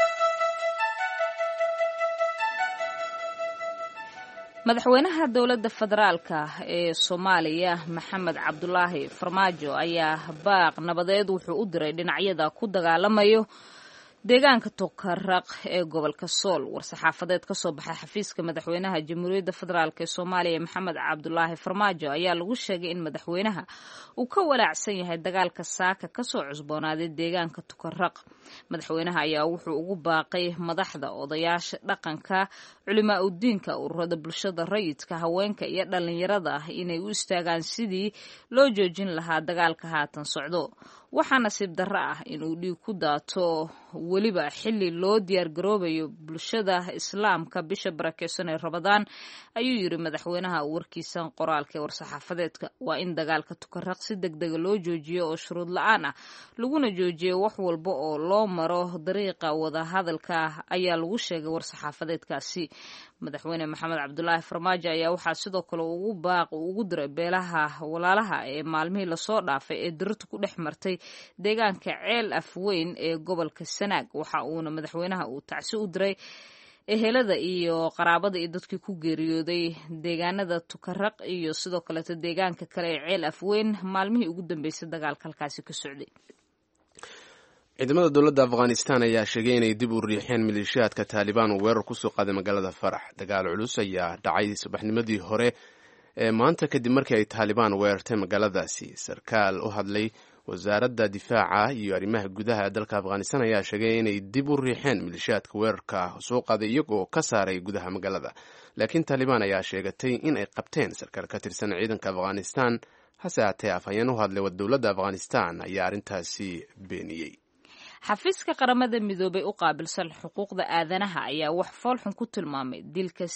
madaxweynaha dowladda federaalka ee Soomaaliya Maxamed Cabdulaahi Farmaajo ayaa baaq nabadeed wuxuu u diray dhinacyada ku dagaalamayo deegaanka Tukaraq ee gobolka Sool. War-saxaafadeed ka soo baxay xafiiska madaxweynaha Jamhuuriyadda Federaalka ee Soomaaliya Maxamed Cabdulaahi Farmaajo ayaa lagu sheegay in madaxweynaha uu ka walaacsan yahay dagaalka saaka ka soo cusboonaaday deegaanka Tukaraq. Madaxweynaha ayaa wuxuu ugu baaqay madaxda odayaasha dhaqanka, culimaa u diinka, ururada bulshada rayidka, haweenka iyo dhalinyarada inay u istaagaan sidii loo joojin lahaa dagaalka haatan socdo. Waxaa nasiib darro ah in uu dhiig ku daato weliba xilli loo diyaar garoobayo bulshada islaamka bisha barakeysan ee Ramadaan, ayuu yiri madaxweynaha warkiisan qoraalka ee war-saxaafadeedka. Waa in dagaalka Tukaraq si degdega loo joojiyo oo shuruud la'aan ah laguna joojiyo wax walba oo loo maro dariiqa wada hadalka, ayaa lagu sheegay war-saxaafadeedkaasi. Madaxweyne Maxamed Cabdulaahi Farmaajo ayaa waxaa sidoo kale ugu diray beelaha walaalaha ee maalmihii lasoo dhaafay ee dirirtu ku dhex martay deegaanka Ceel Afweyn ee gobolka Sanaag. Waxa uuna madaxweynaha uu tacsi u diray ehelada iyo qaraabada iyo dadkii ku geeriyooday deegaanada Tukaraq iyo sidoo kale deegaanka kale ee Ceel Afweyn maalmihii ugu dambeysay dagaalka halkaasi ka socday. ciidamada dowladda Afghanistan ayaa sheegay inay dib u riixeen maleeshiyaadka Taliban oo weerar ku soo qaaday magaalada Farax. Dagaal culus ayaa dhacay subaxnimadii hore ee maanta kadib markii ay Taliban weerartay magaaladaasi. Sarkaal u hadlay wasaaradda difaaca iyo arrimaha gudaha ee dalka Afghanistan ayaa sheegay inay dib u riixeen maleeshiyaadka weerarka soo qaaday iyagoo ka saaray gudaha magaalada. Laakiin Taliban ayaa sheegatay in ay qabteen sarkaal ka tirsan ciidanka Afghanistan. hase haatee afhayeen u hadlay dowladda Afghanistan ayaa arrintaasi beeniyey. xafiiska qaramada midoobay u qaabilsan xuquuqda aadanaha ayaa wax foolxun ku tilmaamay dilka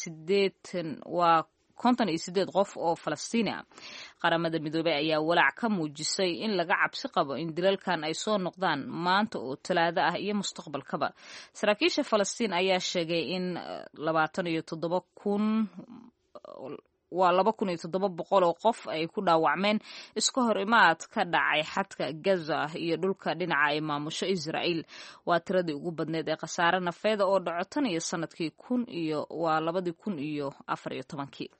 58 qof oo Falastiini ah. Qaramada midoobay ayaa walaac ka muujisay in laga cabsi qabo in dilalkan ay soo noqdaan maanta oo Talaado ah iyo mustaqbalkaba. Saraakiisha Falastiin ayaa sheegay in 2,700 oo qof ay ku dhaawacmeen iska hor imaad ka dhacay xadka Gaza iyo dhulka dhinaca ay maamusho Israa'iil. Waa tiradii ugu badneed ee khasaare nafeed oo dhaco tan iyo sanadkii 2014.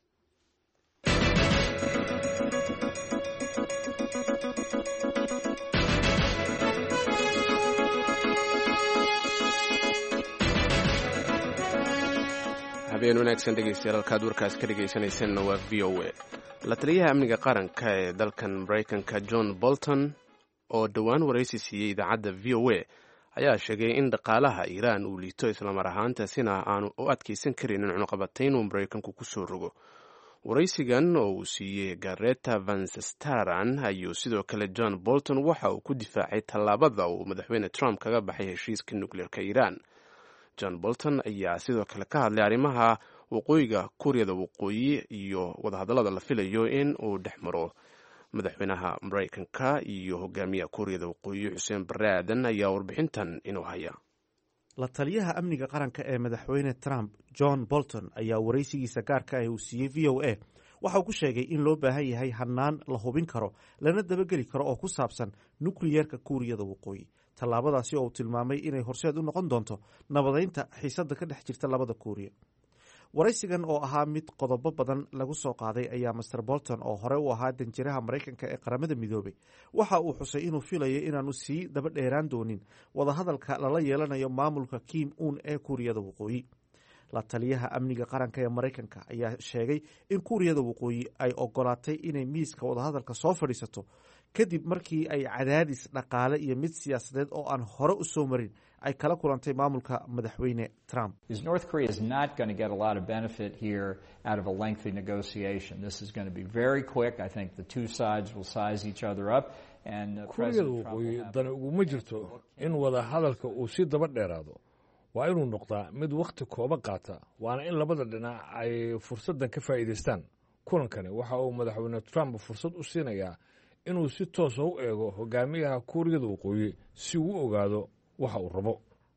habeen wanaagsan dhegeystayaal, halkaad warkaas ka dhegeysanaysanna waa VOA. La taliyaha amniga qaranka ee dalkan Mareykanka John Bolton oo dhowaan waraysi siiyey idaacadda VOA ayaa sheegay in dhaqaalaha Iiraan uu liito islamar ahaantaasina aanu u adkeysan karin in cunaqabatayn uu Mareykanku ku soo rogo. Waraysigan oo uu siiyey Gareta Van Sestaran ayuu sidoo kale John Bolton waxa uu ku difaacay tallaabada uu madaxweyne Trump kaga baxay heshiiska nukleerka Iiraan. John Bolton ayaa sidoo kale ka hadlay arrimaha waqooyiga Kuuriyada Waqooyi iyo wadahadallada la filayo in uu dhex maro madaxweynaha Mareykanka iyo hogaamiyaha Kuuriyada Waqooyi Xuseen Barre Aadan ayaa warbixintan inuu haya. La taliyaha amniga qaranka ee madaxweyne Trump John Bolton ayaa waraysigiisa gaarka ah uu siiyey VOA waxa uu ku sheegay in loo baahan yahay hannaan la hubin karo lana dabageli karo oo ku saabsan nukliyeerka Kuuriyada Waqooyi. tallaabadaasi oo uu tilmaamay inay horseed u noqon doonto nabadeynta xiisadda ka dhex jirta labada Kuuriya. Waraysigan oo ahaa mid qodobo badan lagu soo qaaday ayaa Mr. Bolton oo hore u ahaa danjiraha Mareykanka ee qaramada midoobay waxa uu xusay inuu filayo inaanu sii daba dheeraan doonin wadahadalka lala yeelanayo maamulka Kim Un ee Kuuriyada Waqooyi. La taliyaha amniga qaranka ee Mareykanka ayaa sheegay in Kuuriyada Waqooyi ay ogolaatay inay miiska wadahadalka soo fadhiisato kadib markii ay cadaadis dhaqaale iyo mid siyaasadeed oo aan hore u soo marin ay kala kulantay maamulka madaxweyne Trump. North Korea is not going to get a lot of benefit here out of a lengthy negotiation. This is going to be very quick. I think the two sides will size each other up and President Trump will have... dani uguma jirto in wada hadalka uu si daba dheeraado. Waa inuu noqdaa mid waqti kooban qaata, waana in labada dhinac ay fursadan ka faa'iideystaan. Kulankani waxa uu madaxweyne Trump fursad u siinayaa inuu si toos ah u eego hogaamiyaha Kuuriyada Waqooyi si uu ogaado waxa uu rabo.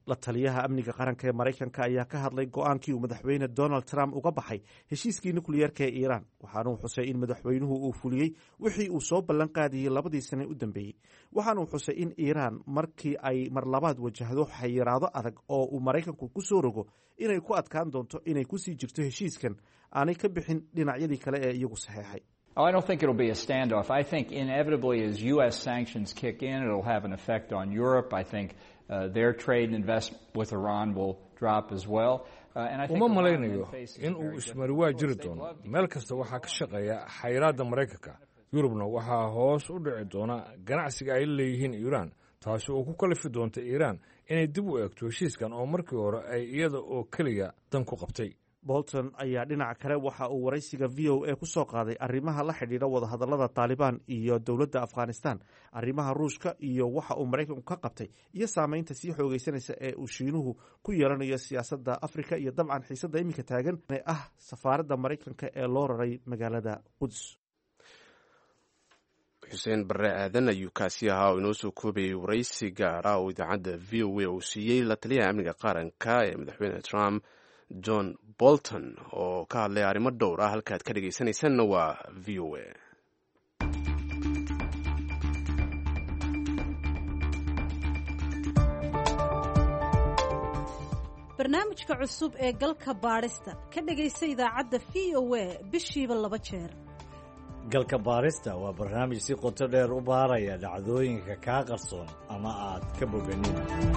la taliyaha amniga qaranka ee maraykanka ayaa ka hadlay go-aankii uu madaxweyne donald trump uga baxay heshiiskii nukliyeerka ee iiraan waxaanuu xusay in madaxweynuhu uu fuliyey wixii uu soo ballan qaadiyey 2 sane u dambeeyey waxaanuu xusay in iiraan markii ay mar labaad wajahdo xayiraado adag oo uu maraykanku ku soo rogo inay ku adkaan doonto inay kusii jirto heshiiskan aanay ka bixin dhinacyadii kale ee iyagu saxeexay. Oh, I don't think it'll be a standoff. I think inevitably as U.S. sanctions kick in, it'll have an effect on Europe. I think their trade and investment with Iran will drop as well. uma malaynayo in uu ismariwaa jiri doono meel kasta waxaa ka shaqeeya xayiraadda maraykanka yurubna waxaa hoos u dhici doona ganacsiga ay leeyihiin iiraan taasi oo ku kalifi doonta iiraan inay dib u eegto heshiiskan oo markii hore ay iyada oo keliya dan ku qabtay. bolton ayaa dhinaca kale waxa uu waraysiga v o a ku soo qaaday arrimaha la xidhiidha wadahadallada taalibaan iyo dowladda afghanistan arrimaha ruushka iyo waxa uu maraykanku ka qabtay iyo saamaynta sii xoogaysanaysa ee uu shiinuhu ku yeelanayo siyaasadda afrika iyo dabcan xiisadda iminka taagan ee ah safaaradda maraykanka ee loo raray magaalada quds. xuseen barre aadan ayuu kaasi ahaa oo inoo soo koobayay waraysi gaara oo idaacadda v o a uu siiyey la taliyaha amniga qaranka ee madaxweyne trump john bolton oo ka hadlay arrimo dhowr ah halkaad ka dhegaysanaysanna waa v o a. barnaamijka cusub ee galka baadhista ka dhegaysa idaacadda v o a bishiiba 2 jeer. galka baarista waa barnaamij si qoto dheer u baaraya dhacdooyinka kaa qarsoon ama aad ka boganin.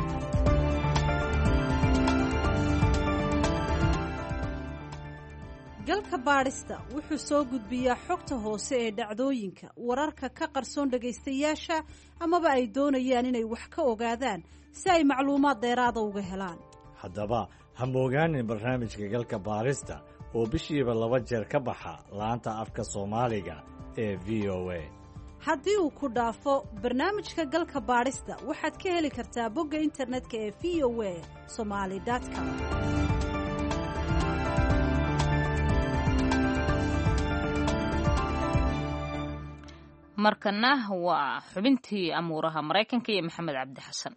galka baadhista wuxuu soo gudbiyaa xogta hoose ee dhacdooyinka wararka ka qarsoon dhagaystayaasha amaba ay doonayaan inay wax ka ogaadaan si ay macluumaad dheeraada uga helaan. haddaba ha moogaanin barnaamijka galka baarista oo bishiiba 2 jeer ka baxa laanta afka soomaaliga ee v o a. haddii uu ku dhaafo barnaamijka galka baadhista waxaad ka heli kartaa bogga internetka ee v o a somali.com. markana waa xubintii amuuraha maraykanka iyo maxamed cabdi xasan.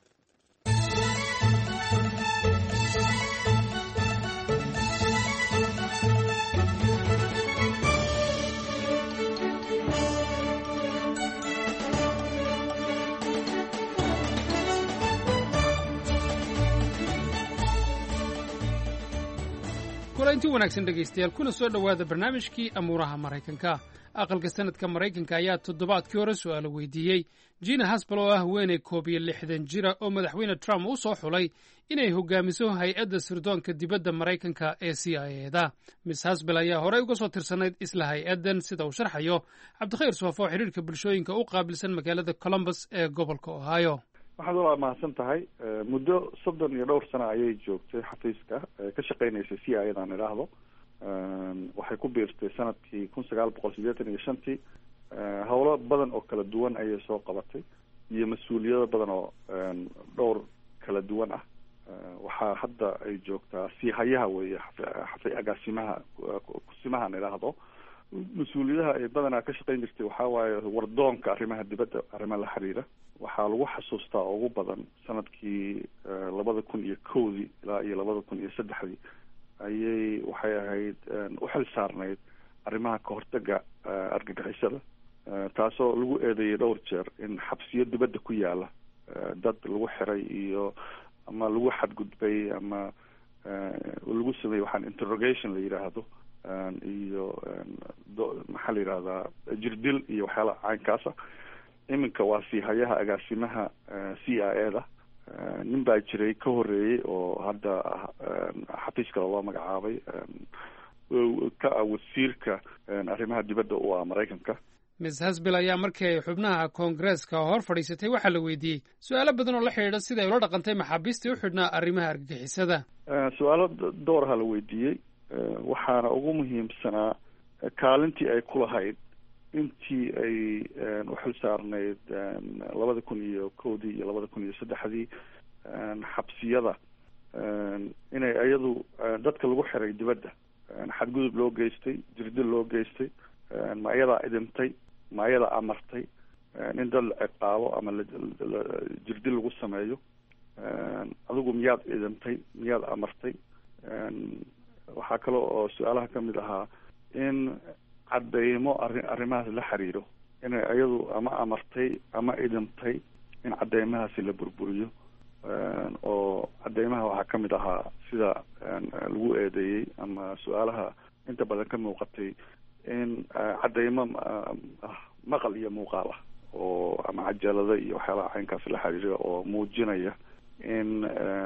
kulanti wanaagsan dhegaystayaal kuna soo dhowaada barnaamijkii amuuraha maraykanka. aqalka sanadka maraykanka ayaa toddobaadkii hore su'aalo weydiiyey jina hasbal oo ah haweeney 61 jira oo madaxweyne trump u soo xulay inay hogaamiso hay-adda sirdoonka dibadda maraykanka ee c i a da. miss hasbal ayaa horey uga soo tirsanayd isla hay-addan sida uu sharxayo cabdikhayr soofo oo xidhiirka bulshooyinka u qaabilsan magaalada columbus ee gobolka ohio. waxaad waa mahadsan tahay. muddo 30 iyo dhowr sano ayay joogtay xafiiska ka shaqeynaysay c i a dan idhaahdo. waxay ku biirtay sanadkii 1985 howlo badan oo kala duwan ayay soo qabatay iyo mas-uuliyado badan oo dhowr kala duwan ah. waxaa hadda ay joogtaa siihayaha weeye agaasimaha kusimahan idhaahdo. mas-uuliyadaha ay badanaa ka shaqeyn jirtay waxaa waaye wardoonka arrimaha dibadda arrimaha la xiriira. waxaa lagu xasuustaa ugu badan sanadkii 2001 ilaa iyo 2003 ayay waxay ahayd u xil saarnayd arrimaha kahortaga argagixisada taasoo lagu eedeeyay dhowr jeer in xabsiyo dibadda ku yaala dad lagu xiray iyo ama lagu xadgudbay ama lagu sameeyey waxaan interrogation la yidhaahdo iyo maxaa la yidhahdaa jirdil iyo waxyaala caynkaasa. iminka waa siihayaha agaasimaha c i a da. nin baa jiray ka horeeyey oo hadda xafiiska loo magacaabay ka ah wasiirka arrimaha dibadda u ah maraykanka. miss hasbel ayaa markii ay xubnaha koongareeska hor fadhiisatay waxaa la weydiiyey su-aalo badan oo la xidhiidha sida ay ula dhaqantay maxaabiistii u xidhnaa arrimaha argagixisada. su-aalo dooraha la weydiiyey waxaana ugu muhiimsanaa kaalintii ay ku lahayd intii ay u xil saarnayd 2001 iyo 2003 xabsiyada inay iyadu dadka lagu xiray dibadda xadgudub loo geystay jirdil loo geystay ma iyadaa idintay ma iyadaa amartay in dad la ciqaabo ama jirdil lagu sameeyo adigu miyaad idintay, miyaad amartay. waxaa kale oo su-aalaha ka mid ahaa in cadeymo arrimahaas la xiriiro inay iyadu ama amartay ama idintay in cadeymahaasi la burburiyo. oo cadeymaha waxaa ka mid ahaa sida lagu eedeeyey ama su-aalaha inta badan ka muuqatay in cadeymo maqal iyo muuqaal ah oo ama cajalada iyo waxyaalaha caynkaas la xiriira oo muujinaya in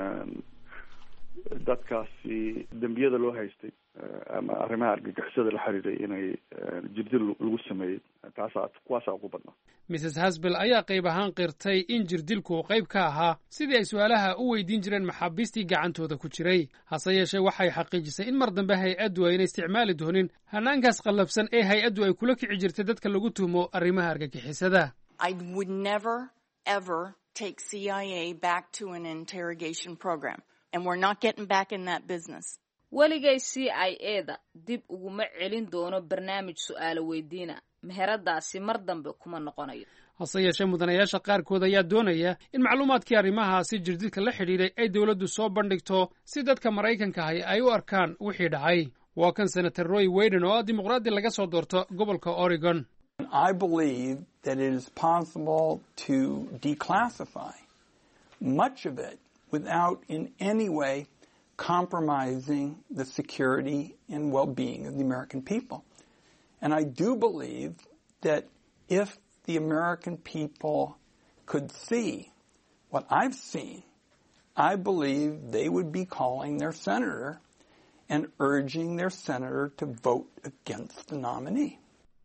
dadkaasi dembiyada loo haystay ama arrimaha argagixisada la xiriiray inay jirdil lagu sameeyey kuwaasaa ugu badnaa. mrs hasbel ayaa qayb ahaan qirtay in jirdilku qayb ka ahaa sidii ay su-aalaha u weydiin jireen maxaabiistii gacantooda ku jiray. hase yeeshee waxay xaqiijisay in mar dambe hay-addu ayna isticmaali doonin hanaankaas qallafsan ee hay-addu ay kula kici jirtay dadka lagu tuhmo arrimaha argagixisada. I would never ever take CIA back to an interrogation program. And we're not getting back in that business. weligay CIA-da dib uguma celin doono barnaamij su'aalo weydiina meheradaasi mar dambe kuma noqonayo. hase yeeshee mudanayaasha qaarkood ayaa doonaya in macluumaadkii arrimahaasi jirdilka la xidhiidhay ay dowladdu soo bandhigto si dadka Maraykanka ahi ay u arkaan wixii dhacay. waa kan Senator Roy Wayden oo dimuqraadi laga soo doorto gobolka Oregon. I believe that it is possible to declassify much of it without in any way compromising the security and well-being of the American people. And I do believe that if the American people could see what I've seen, I believe they would be calling their senator and urging their senator to vote against the nominee.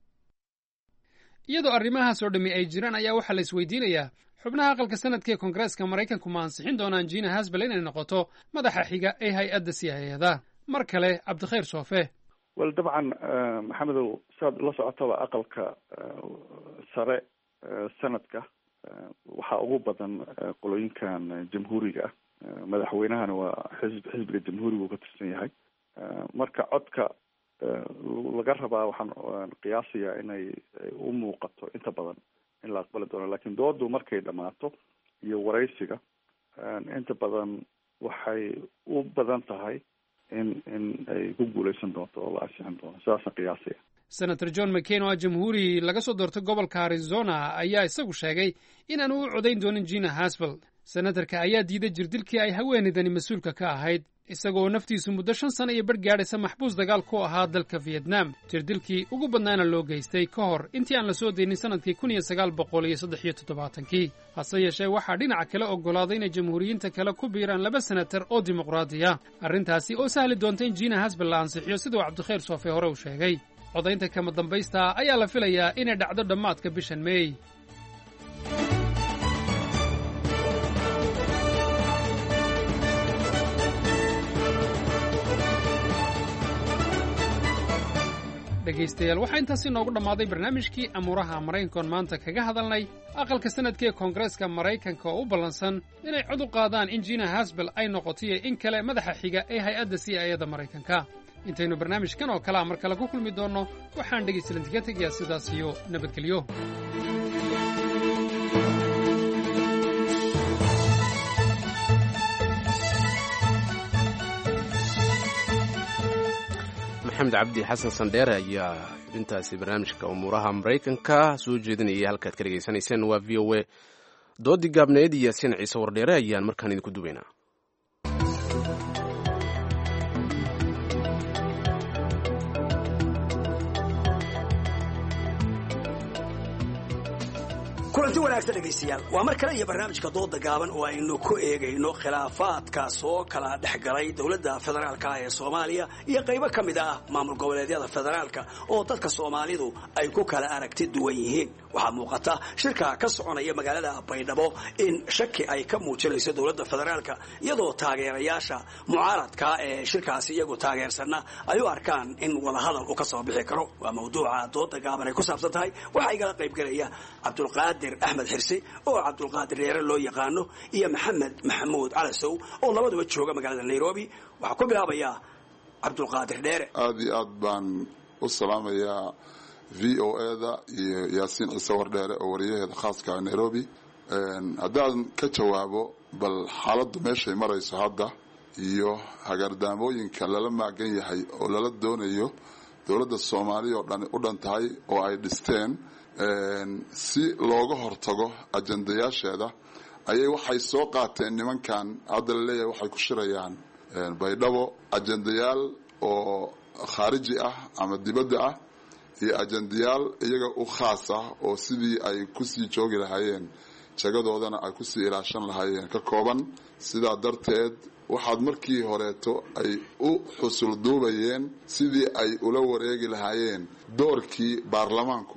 iyadoo arrimahaas oo dhami ay jiraan ayaa waxaa la isweydiinayaa xubnaha aqalka sanadka ee Koongareeska Maraykanku ma ansixin doonaan Gina Haspel inay noqoto madaxa xiga ee hay-adda CIA-da. mar kale Cabdikhayr Soofe. wal dabcan maxamedow saad la socotaba aqalka sare sanadka waxaa ugu badan qolooyinkan jamhuuriga madaxweynahana waa xisbiga jamhuuriga ka tirsan yahay. marka codka laga rabaa waxaan qiyaasayaa inay u muuqato inta badan in la aqbali doono, laakiin doodu markay dhamaato iyo waraysiga inta badan waxay u badan tahay in ay ku guuleysan doonto oo la ansixin doono, sidaasaan qiyaasaya. Senator John McCain oo jamhuuri laga soo doortay gobolka Arizona ayaa isagu sheegay inaanu u codayn doonin Gina Haspel. senatarka ayaa diiday jirdilkii ay haweeneydani mas-uulka ka ahayd isagoo naftiisu muddo 5 sano iyo bar gaadhaysa maxbuus dagaal ku ahaa dalka Vietnam. jirdilkii ugu badnaana loo geystay ka hor intii aan la soo daynin sanadkii 1973. hase yeeshee waxaa dhinaca kale oggolaaday inay jamhuuriyiinta kale ku biiraan 2 senatar oo dimuqraadi ah, arrintaasi oo sahli doonta in Gina Haspel la ansixiyo siduu Cabdikhayr Soofe hore u sheegay. codaynta kama dambaysta ayaa la filayaa inay dhacdo dhammaadka bishan May. dhegaystayaal waxaa intaasi noogu dhammaaday barnaamijkii amuuraha Maraykanka maanta kaga hadalnay aqalka sanadka ee Koongareeska Maraykanka oo u ballansan inay cod u qaadaan in Gina Haspel ay noqoto in kale madaxa xiga ee hay-adda CIA-da Maraykanka. intaynu barnaamijkan oo kale mar kale ku kulmi doonno waxaan dhegaystayaal kaga tegayaa sidaas iyo nabadgelyo. maxamed cabdi xasan sandheere ayaa xubintaasi barnaamijka umuuraha Maraykanka soo jeedinayay. halkaad ka dhegaysanayseen waa VOA. doodii gaabneed iyo Yaasiin Ciise Wardheere ayaan markaan idinku duwaynaa. kulanti wanaagsan dhegaystayaal, waa mar kale iyo barnaamijka dooda gaaban oo aynu ku eegayno khilaafaadka soo kala dhexgalay dowladda federaalka ee Soomaaliya iyo qaybo ka mid ah maamul goboleedyada federaalka oo dadka Soomaalidu ay ku kala aragti duwan yihiin. waxaa muuqata shirka ka soconaya magaalada Baydhabo in shaki ay ka muujinayso dowladda federaalka iyadoo taageerayaasha mucaaradka ee shirkaasi iyagu taageersana ay u arkaan in wada hadal uu ka soo bixi karo. waa mawduuca dooda gaaban ay ku saabsan tahay. waxaa igala qayb galaya Cabdulqaadir Axmed Xirsi oo Cabdulqaadir Reere loo yaqaano iyo Maxamed Maxamuud Calasow oo labaduba jooga magaalada Nairobi. waxaa ku bilaabaya Cabdulqaadir Reere. aad iyo aad baan u salaamayaa VOA-da iyo Yaasiin Ciise Wardheere oo wariyaheeda khaaska Nairobi. haddaan ka jawaabo bal xaaladdu meeshay marayso hadda iyo hagardaamooyinka lala maagan yahay oo lala doonayo dowladda soomaaliya oo dhan u dhan tahay oo ay dhisteen si looga hortago ajandayaasheeda ayay waxay soo qaateen nimankan hadda la leeyahay waxay ku shirayaan baydhabo ajandayaal oo khaariji ah ama dibadda ah iyo ajandayaal iyaga u khaas ah oo sidii ay kusii joogi lahaayeen jagadoodana ay kusii ilaashan lahaayeen ka kooban sidaa darteed waxaad markii horeeto ay u xusul duubayeen sidii ay ula wareegi lahaayeen doorkii baarlamaanka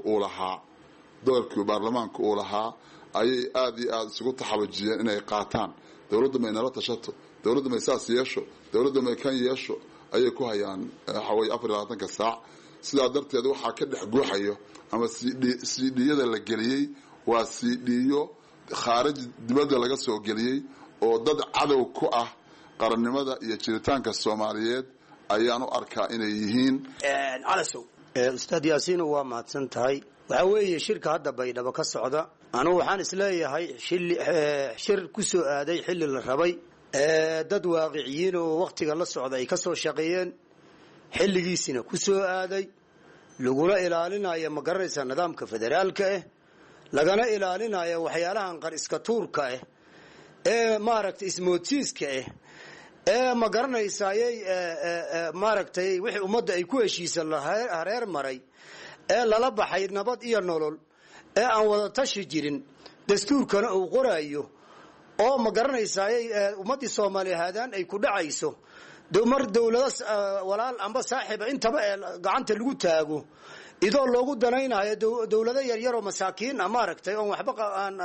uu lahaa ayay aad iyo aad isugu taxabajiyeen inay qaataan dowladda may nala tashato dowladda may saas yeesho dowladda may kan yeesho ayay ku hayaan waxaweye 24 saac sidaa darteed waxaa ka dhex guuxayo ama cdiyada la geliyey waa cdiyo khaarij dibadda laga soo geliyey oo dad cadow ku ah qarannimada iyo jiritaanka Soomaaliyeed ayaan u arkaa inay yihiin calasow ustaad yaasiin waa mahadsan tahay waxa weeye shirka hadda baydhabo ka socda anigu waxaan isleeyahay shir ku soo aaday xilli la rabay dad waaqiciyiin oo waqtiga la socda ay ka soo shaqeeyeen xilligiisina ku soo aaday laguna ilaalinayo ma garanaysa nidaamka federaalka lagana ilaalinayo waxyaalahan qariska tuurka maaragtay ismoodsiiska ma garanaysayay maaragtay wixii ummadda ay ku heshiisan hareer maray lala baxay nabad iyo nolol aan wada tashi jirin dastuurkana uu qorayo oo ma garanaysayay ummadii Soomaaliyeed ay ku dhacayso mar dawlada walaal amba saaxiiba intaba gacanta lagu taago idoo loogu danaynayo dawlada yar yar oo masaakiin maaragtay oo waxba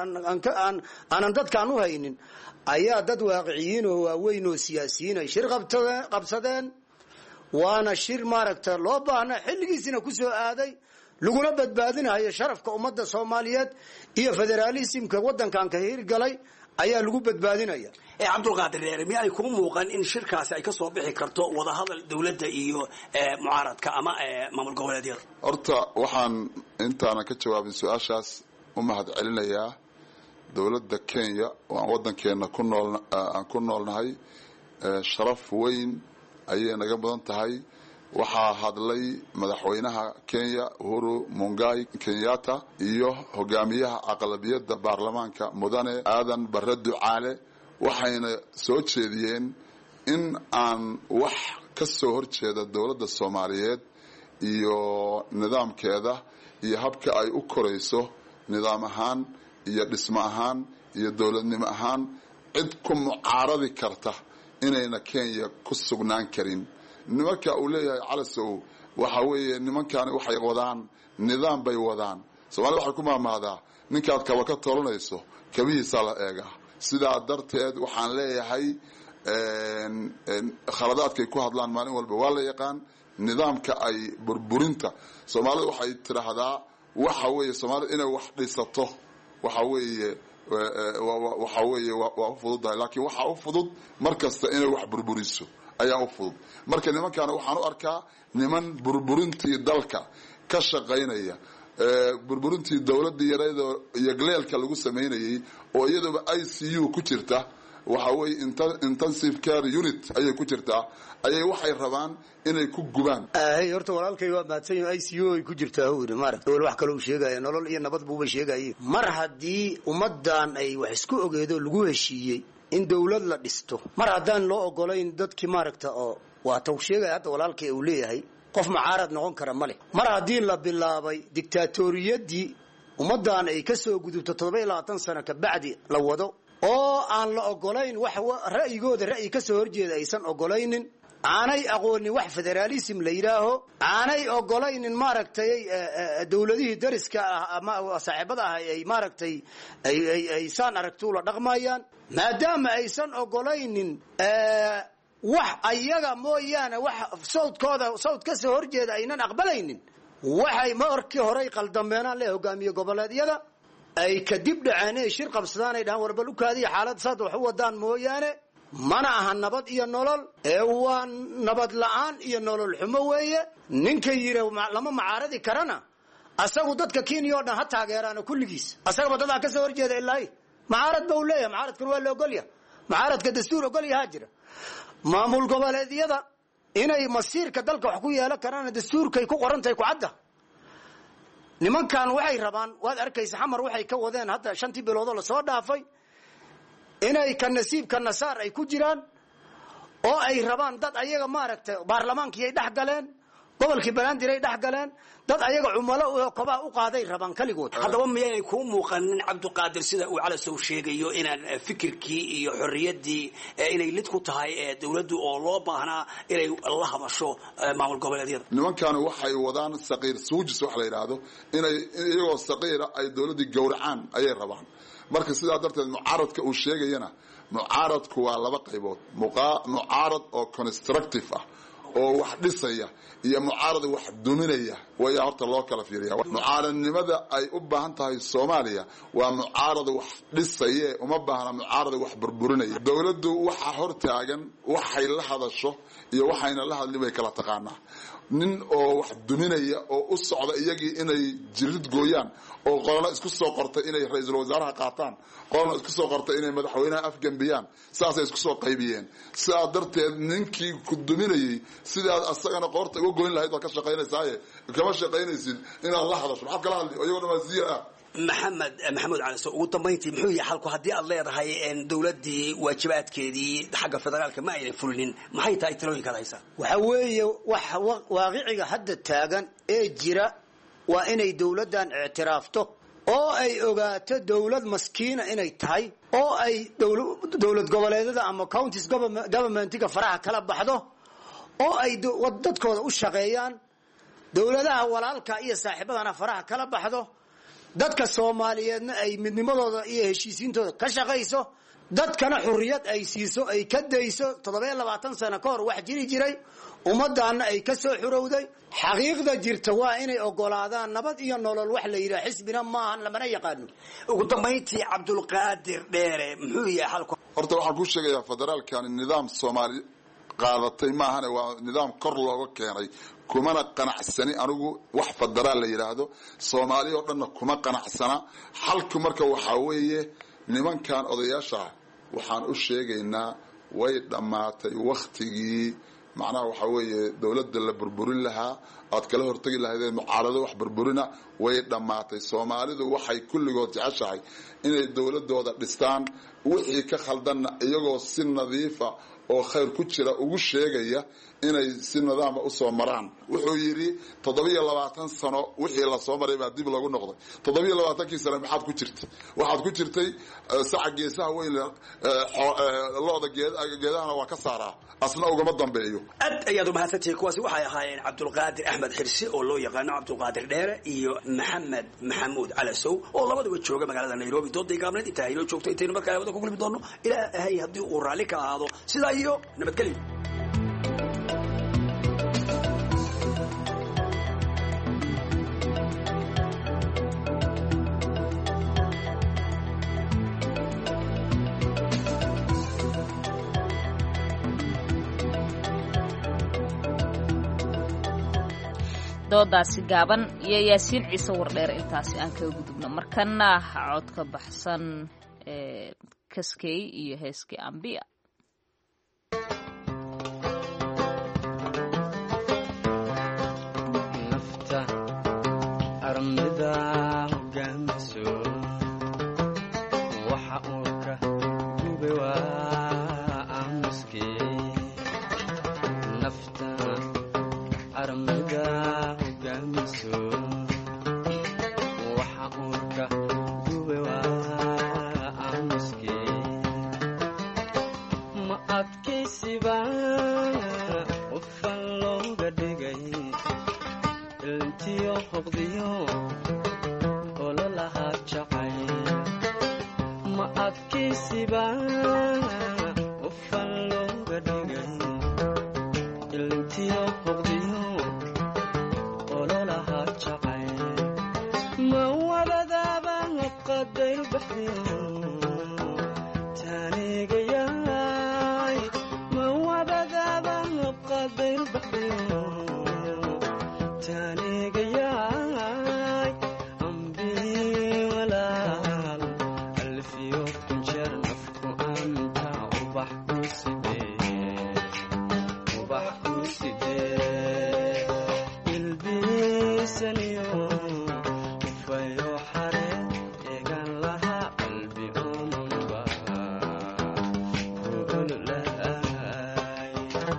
aan dadkaan u haynin ayaa dad waaqiciyiin oo waaweyn oo siyaasiyiin ay shir qabsadeen waana shir maaragtay loo baahna xilligiisina ku soo aaday laguna badbaadinayo sharafka ummadda Soomaaliyeed iyo federaalismka wadankan ka hirgalay ayaa lagu badbaadinaya cabdulqaadir reer mi ay ku muuqan in shirkaasi ay ka soo bixi karto wada hadal dawladda iyo mucaaradka ama maamul goboleedyada horta waxaan intaana ka jawaabin su'aashaas u mahad celinayaa dawladda Kenya oo aan wadankeena ku noolnahay sharaf weyn ayay naga badan tahay waxaa hadlay madaxweynaha Kenya Uhuru Muigai Kenyatta iyo hogaamiyaha aqlabiyadda baarlamaanka mudane Aadan Barre Ducaale waxayna soo jeediyeen in aan wax ka soo horjeeda dawladda Soomaaliyeed iyo nidaamkeeda iyo habka ay u korayso nidaam ahaan iyo dhismo ahaan iyo dawladnimo ahaan cid ku mucaaradi karta inayna Kenya ku sugnaan karin nimanka uu leeyahay calasow waxa weeye nimankani waxay wadaan nidaam bay wadaan Soomaaliya waxa ku maamaadaa ninkaad kaba ka toolanayso kabihiisa la eega sidaa darteed waxaan leeyahay khaladaadkay ku hadlaan maalin walba waa la yaqaan nidaamka ay burburinta Soomaaliya waxay tiraahdaa waxa weeye Soomaaliya inay wax dhisato waxa weeye waa u fududahay laakiin waxa u fudud markasta inay wax burburiso ayaa u fudud marka nimankana waxaan u arkaa niman burburintii dalka ka shaqaynaya burburintii dawladda yareedo iyo galeelka lagu sameeyay oo iyadaba ICU ku jirta waxa way intensive care unit ayay ku jirtaa ayay waxay rabaan inay ku gubaan horta walaalkay waa maadsan ICU ay ku jirtaa hawri maaragtay wax kale uu sheegay nolol iyo nabad buu sheegay mar hadii ummadan ay wax isku ogeedo lagu heshiiyay in dawlad la dhisto mar hadaan loo ogolayn dadkii maaragtay oo waa taw sheegay hadda walaalkay uu leeyahay qof mucaarad noqon kara male mar hadii la bilaabay dictatoriyadii ummadan ay ka soo gudubto 27 sano ka bacdi la wado oo aan la ogolayn wax ra'yigooda ra'yi ka soo horjeeda aysan ogolaynin aanay aqoonin wax federalism la yiraaho aanay ogolaynin maaragtay dawladihii dariska ama saaxiibada ay maaragtay ay saan aragto la dhaqmayaan maadaama aysan ogolaynin wax ayaga mooyaane wax sawd ka soo horjeeda aynan aqbalaynin waxay markii hore qaldameenaan le hogaamiye goboleedyada ay ka dib dhaceen shir qabsadaan ay dhahan warbal u kaadiya xaalad saad wax u wadaan mooyaane mana aha nabad iyo nolol waa nabad la'aan iyo nolol xumo weeye ninka yiri lama macaaradi karana asagu dadka Kenya oo dhan ha taageeraan kulligiis asagaba dadka ka soo horjeeda ilaahay macaarad baa u leeyahay macaaradkan waa la ogolya mucaaradka dastuur ogol yahaa jira maamul goboleedyada inay masiirka dalka wax ku yeelan karaan dastuurkay ku qorantahay ku cadda nimankan waxay rabaan waad arkaysa xamar waxay ka wadeen hadda 5 bilood oo la soo dhaafay inay ka nasiibka nasaar ay ku jiraan oo ay rabaan dad ayaga maaragtay baarlamaankii ay dhex galeen gobolkii Banaadir ay dhex galeen dad ayaga cumalo oo koba u qaaday rabaan kaligood haddaba miyay ku muuqanin Cabdiqaadir sida uu cala soo sheegayo inaan fikirkii iyo xorriyadii inay lid ku tahay dawladdu oo loo baahnaa inay la hadasho maamul goboleedyada nimankan waxay wadaan saqiir suujis wax la yiraahdo inay iyagoo saqiira ay dawladdu gowracaan ayay rabaan marka sidaa darteed mucaaradka uu sheegayana mucaaradku waa laba qaybood mucaarad oo constructive ah oo wax dhisaya iyo mucaarad wax duminaya way horta loo kala fiiriyaa mucaaradnimada ay u baahan tahay Soomaaliya waa mucaarad wax dhisaya uma baahna mucaarad wax burburinaya dawladdu waxa hor taagan waxay la hadasho iyo waxayna la hadlin way kala taqaanaa nin oo wax duminaya oo u socda iyagii inay jirid gooyaan oo qolana isku soo qortay inay ra'iisul wasaaraha qaataan qolana isku soo qortay inay madaxweynaha afgambiyaan saasay isku soo qaybiyeen sidaa darteed ninkii ku duminayay sidaa asagana qorta uga goyn lahayd oo ka shaqeynaysaa kama shaqeynaysid inaad la hadasho waxa kala hadlay iyagoo dhamaasiya maxamed cali soo ugu dambeyntii muxuu yahay xalku haddii aad leedahay dawladdii waajibaadkeedii xagga federaalka ma aynan fulinin maxay tahay talooyinkaad haysaa waxa weeye wax waaqiciga hadda taagan ee jira waa inay dawladdan ictiraafto oo ay ogaato dawlad maskiina inay tahay oo ay dawlad goboleedyada ama counties governmentiga faraha kala baxdo oo ay dadkooda u shaqeeyaan dawladaha walaalka iyo saaxiibadana faraha kala baxdo dadka Soomaaliyeedna ay midnimadooda iyo heshiisiintooda ka shaqeyso dadkana xurriyad ay siiso ay ka dayso 27 sano ka hor wax jiri jiray ummadana ay ka soo xurowday xaqiiqda jirta waa inay ogolaadaan nabad iyo nolol wax la yiraahdo xisbina maahan lamana yaqaan ugu dambeyntii Cabdulqaadir Dheere muxuu yahay xalku horta waxaan ku sheegayaa federaalkan nidaam Soomaali qaadatay maahan waa nidaam kor looga keenay kumana qanacsani anigu wax federaal la yiraahdo Soomaaliya oo dhan kuma qanacsana xalku marka waxa weeye nimankan odayaasha waxaan u sheegaynaa way dhamaatay waqtigii macnaha waxa weeye dawladda la burburin lahaa aad kala hortagi lahaydeen mucaarado wax burburina way dhamaatay Soomaalidu waxay kulligood jeceshahay inay dawladooda dhistaan wixii ka khaldan iyagoo si nadiif ah oo khayr ku jira ugu sheegaya inay si nidaam u soo maraan wuxuu yiri 27 sano wixii la soo maray baa dib lagu noqday 27 sano maxaad ku jirtay waxaad ku jirtay saca geesaha weyn looda geedahana waa ka saaraa asna ugama dambeeyo aad ayaad u mahadsantahay kuwaasi waxay ahaayeen Cabdulqaadir Axmed Xirsi oo loo yaqaan Cabdulqaadir Dheere iyo Maxamed Maxamuud Calasow oo labaduba jooga magaalada Nairobi doodday gaabneed inta ay joogto intaynu markaa wada ku kulmi doono ilaahay haddii uu raali ka ahaado sidaa iyo nabadgelyo doodaasi gaaban iyo yaasiin ciise wardheer intaasi aan kaga gudubno markana codka baxsan kaskey iyo heeskii ambiya nafta armida hogaamiso waxa uu ka gube waa aamuskee nafta armida waxa uu ka gube waa aamuskee ma adkaysiba ufan looga dhigay ilntiyo hoqdiyo ololaha jacay ma adkaysiba ufan looga dhigay ilntiyo hoqdiyo ufayo xare eegan lahaa qalbi umanba kuululahay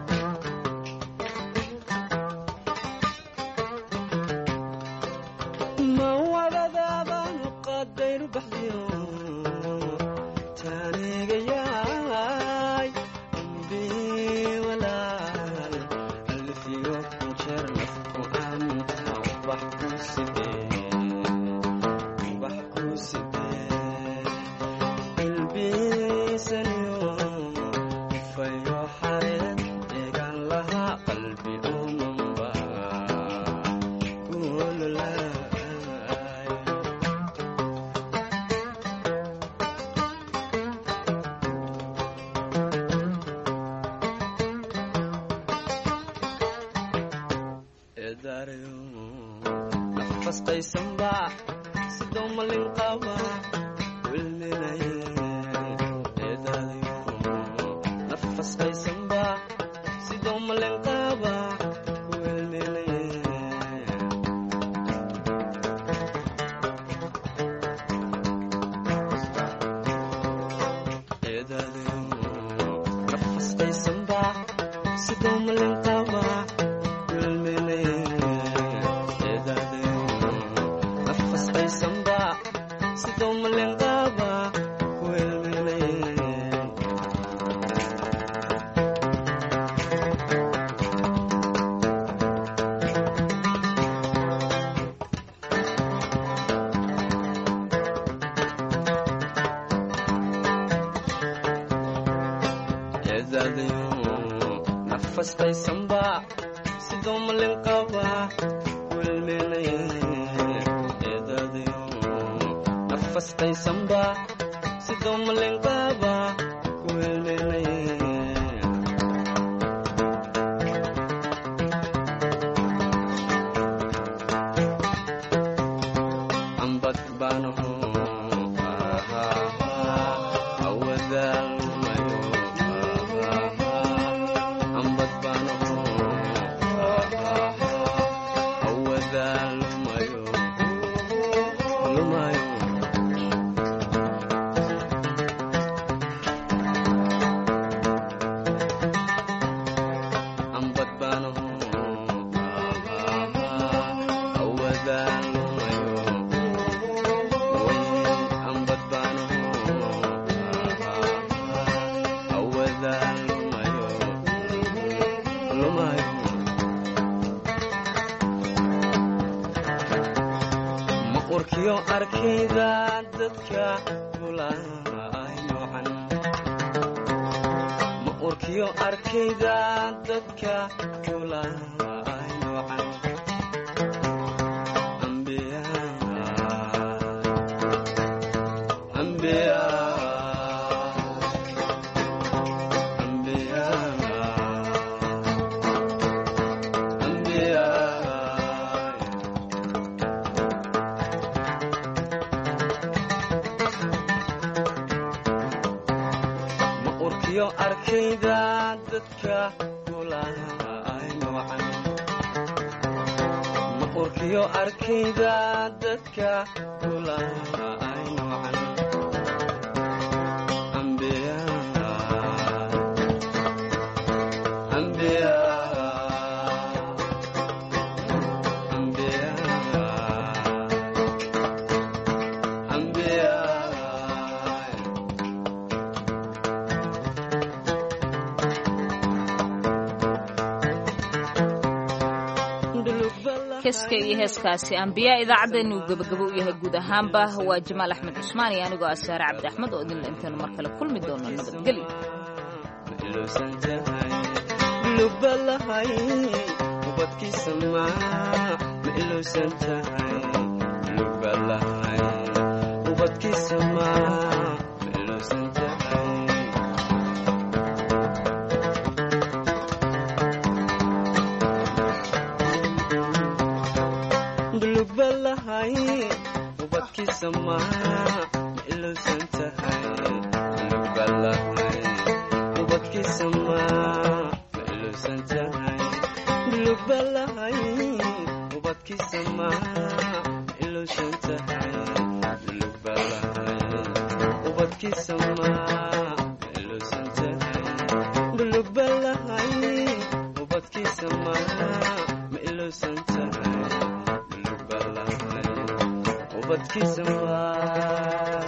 ma wadadaaban qadayru baxdiyo taanigayaay ambi walaal alfiyo kunjeer nafku anta wax ku sidee qalbiisaniyo ufayo xareed eegan lahaa qalbi umanba kuululaay nafasqaysanba sidoo malin qaba wilminaye eedaadayo nafasqaysanba sidoo malin qaba wilminaye eedaadayo nafasqaysanba sidoo malin qaba wilminaye sidoo malin qaba eedaadayo nafasqaysanba sidoo malin qaba wilminaye nafasqaysanba sidoo malin qaba kuwelminaye ambad baanaho awadaalmayo ambad baanaho awadaalmayo lumayo urkiyo arkayda dadka kulay noocan ma urkiyo arkayda dadka kulay noocan ambiya ambiya ambiya ambiya urkiyo arkayda dadka kulay noocan ma urkiyo arkayda dadka kulay noocan ambiya ambiya ambiya ambiya heeska iyo heeskaasi ambiya idaacaddeennu gabagabo u yahay guud ahaanba waa jamaal axmed cusmaan iyo anigoo asaare cabdi axmed oo idinla intaanu mar kale kulmi doono nabadgelyo lubalahay ubadkiisa ma ilowsan tahay lubalahay ubadkiisa ma ilowsan tahay lubalahay ubadkiisa ma ilowsan tahay lubalahay ubadkiisa ma ilowsan tahay lubalahay ubad ubadkiisa maa iluusan tahay bulug baa lahay ubadkiisa maa iluusan tahay bulug baa lahay ubadkiisa maa ma iluusan tahay bulug baa lahay ubadkiisa maa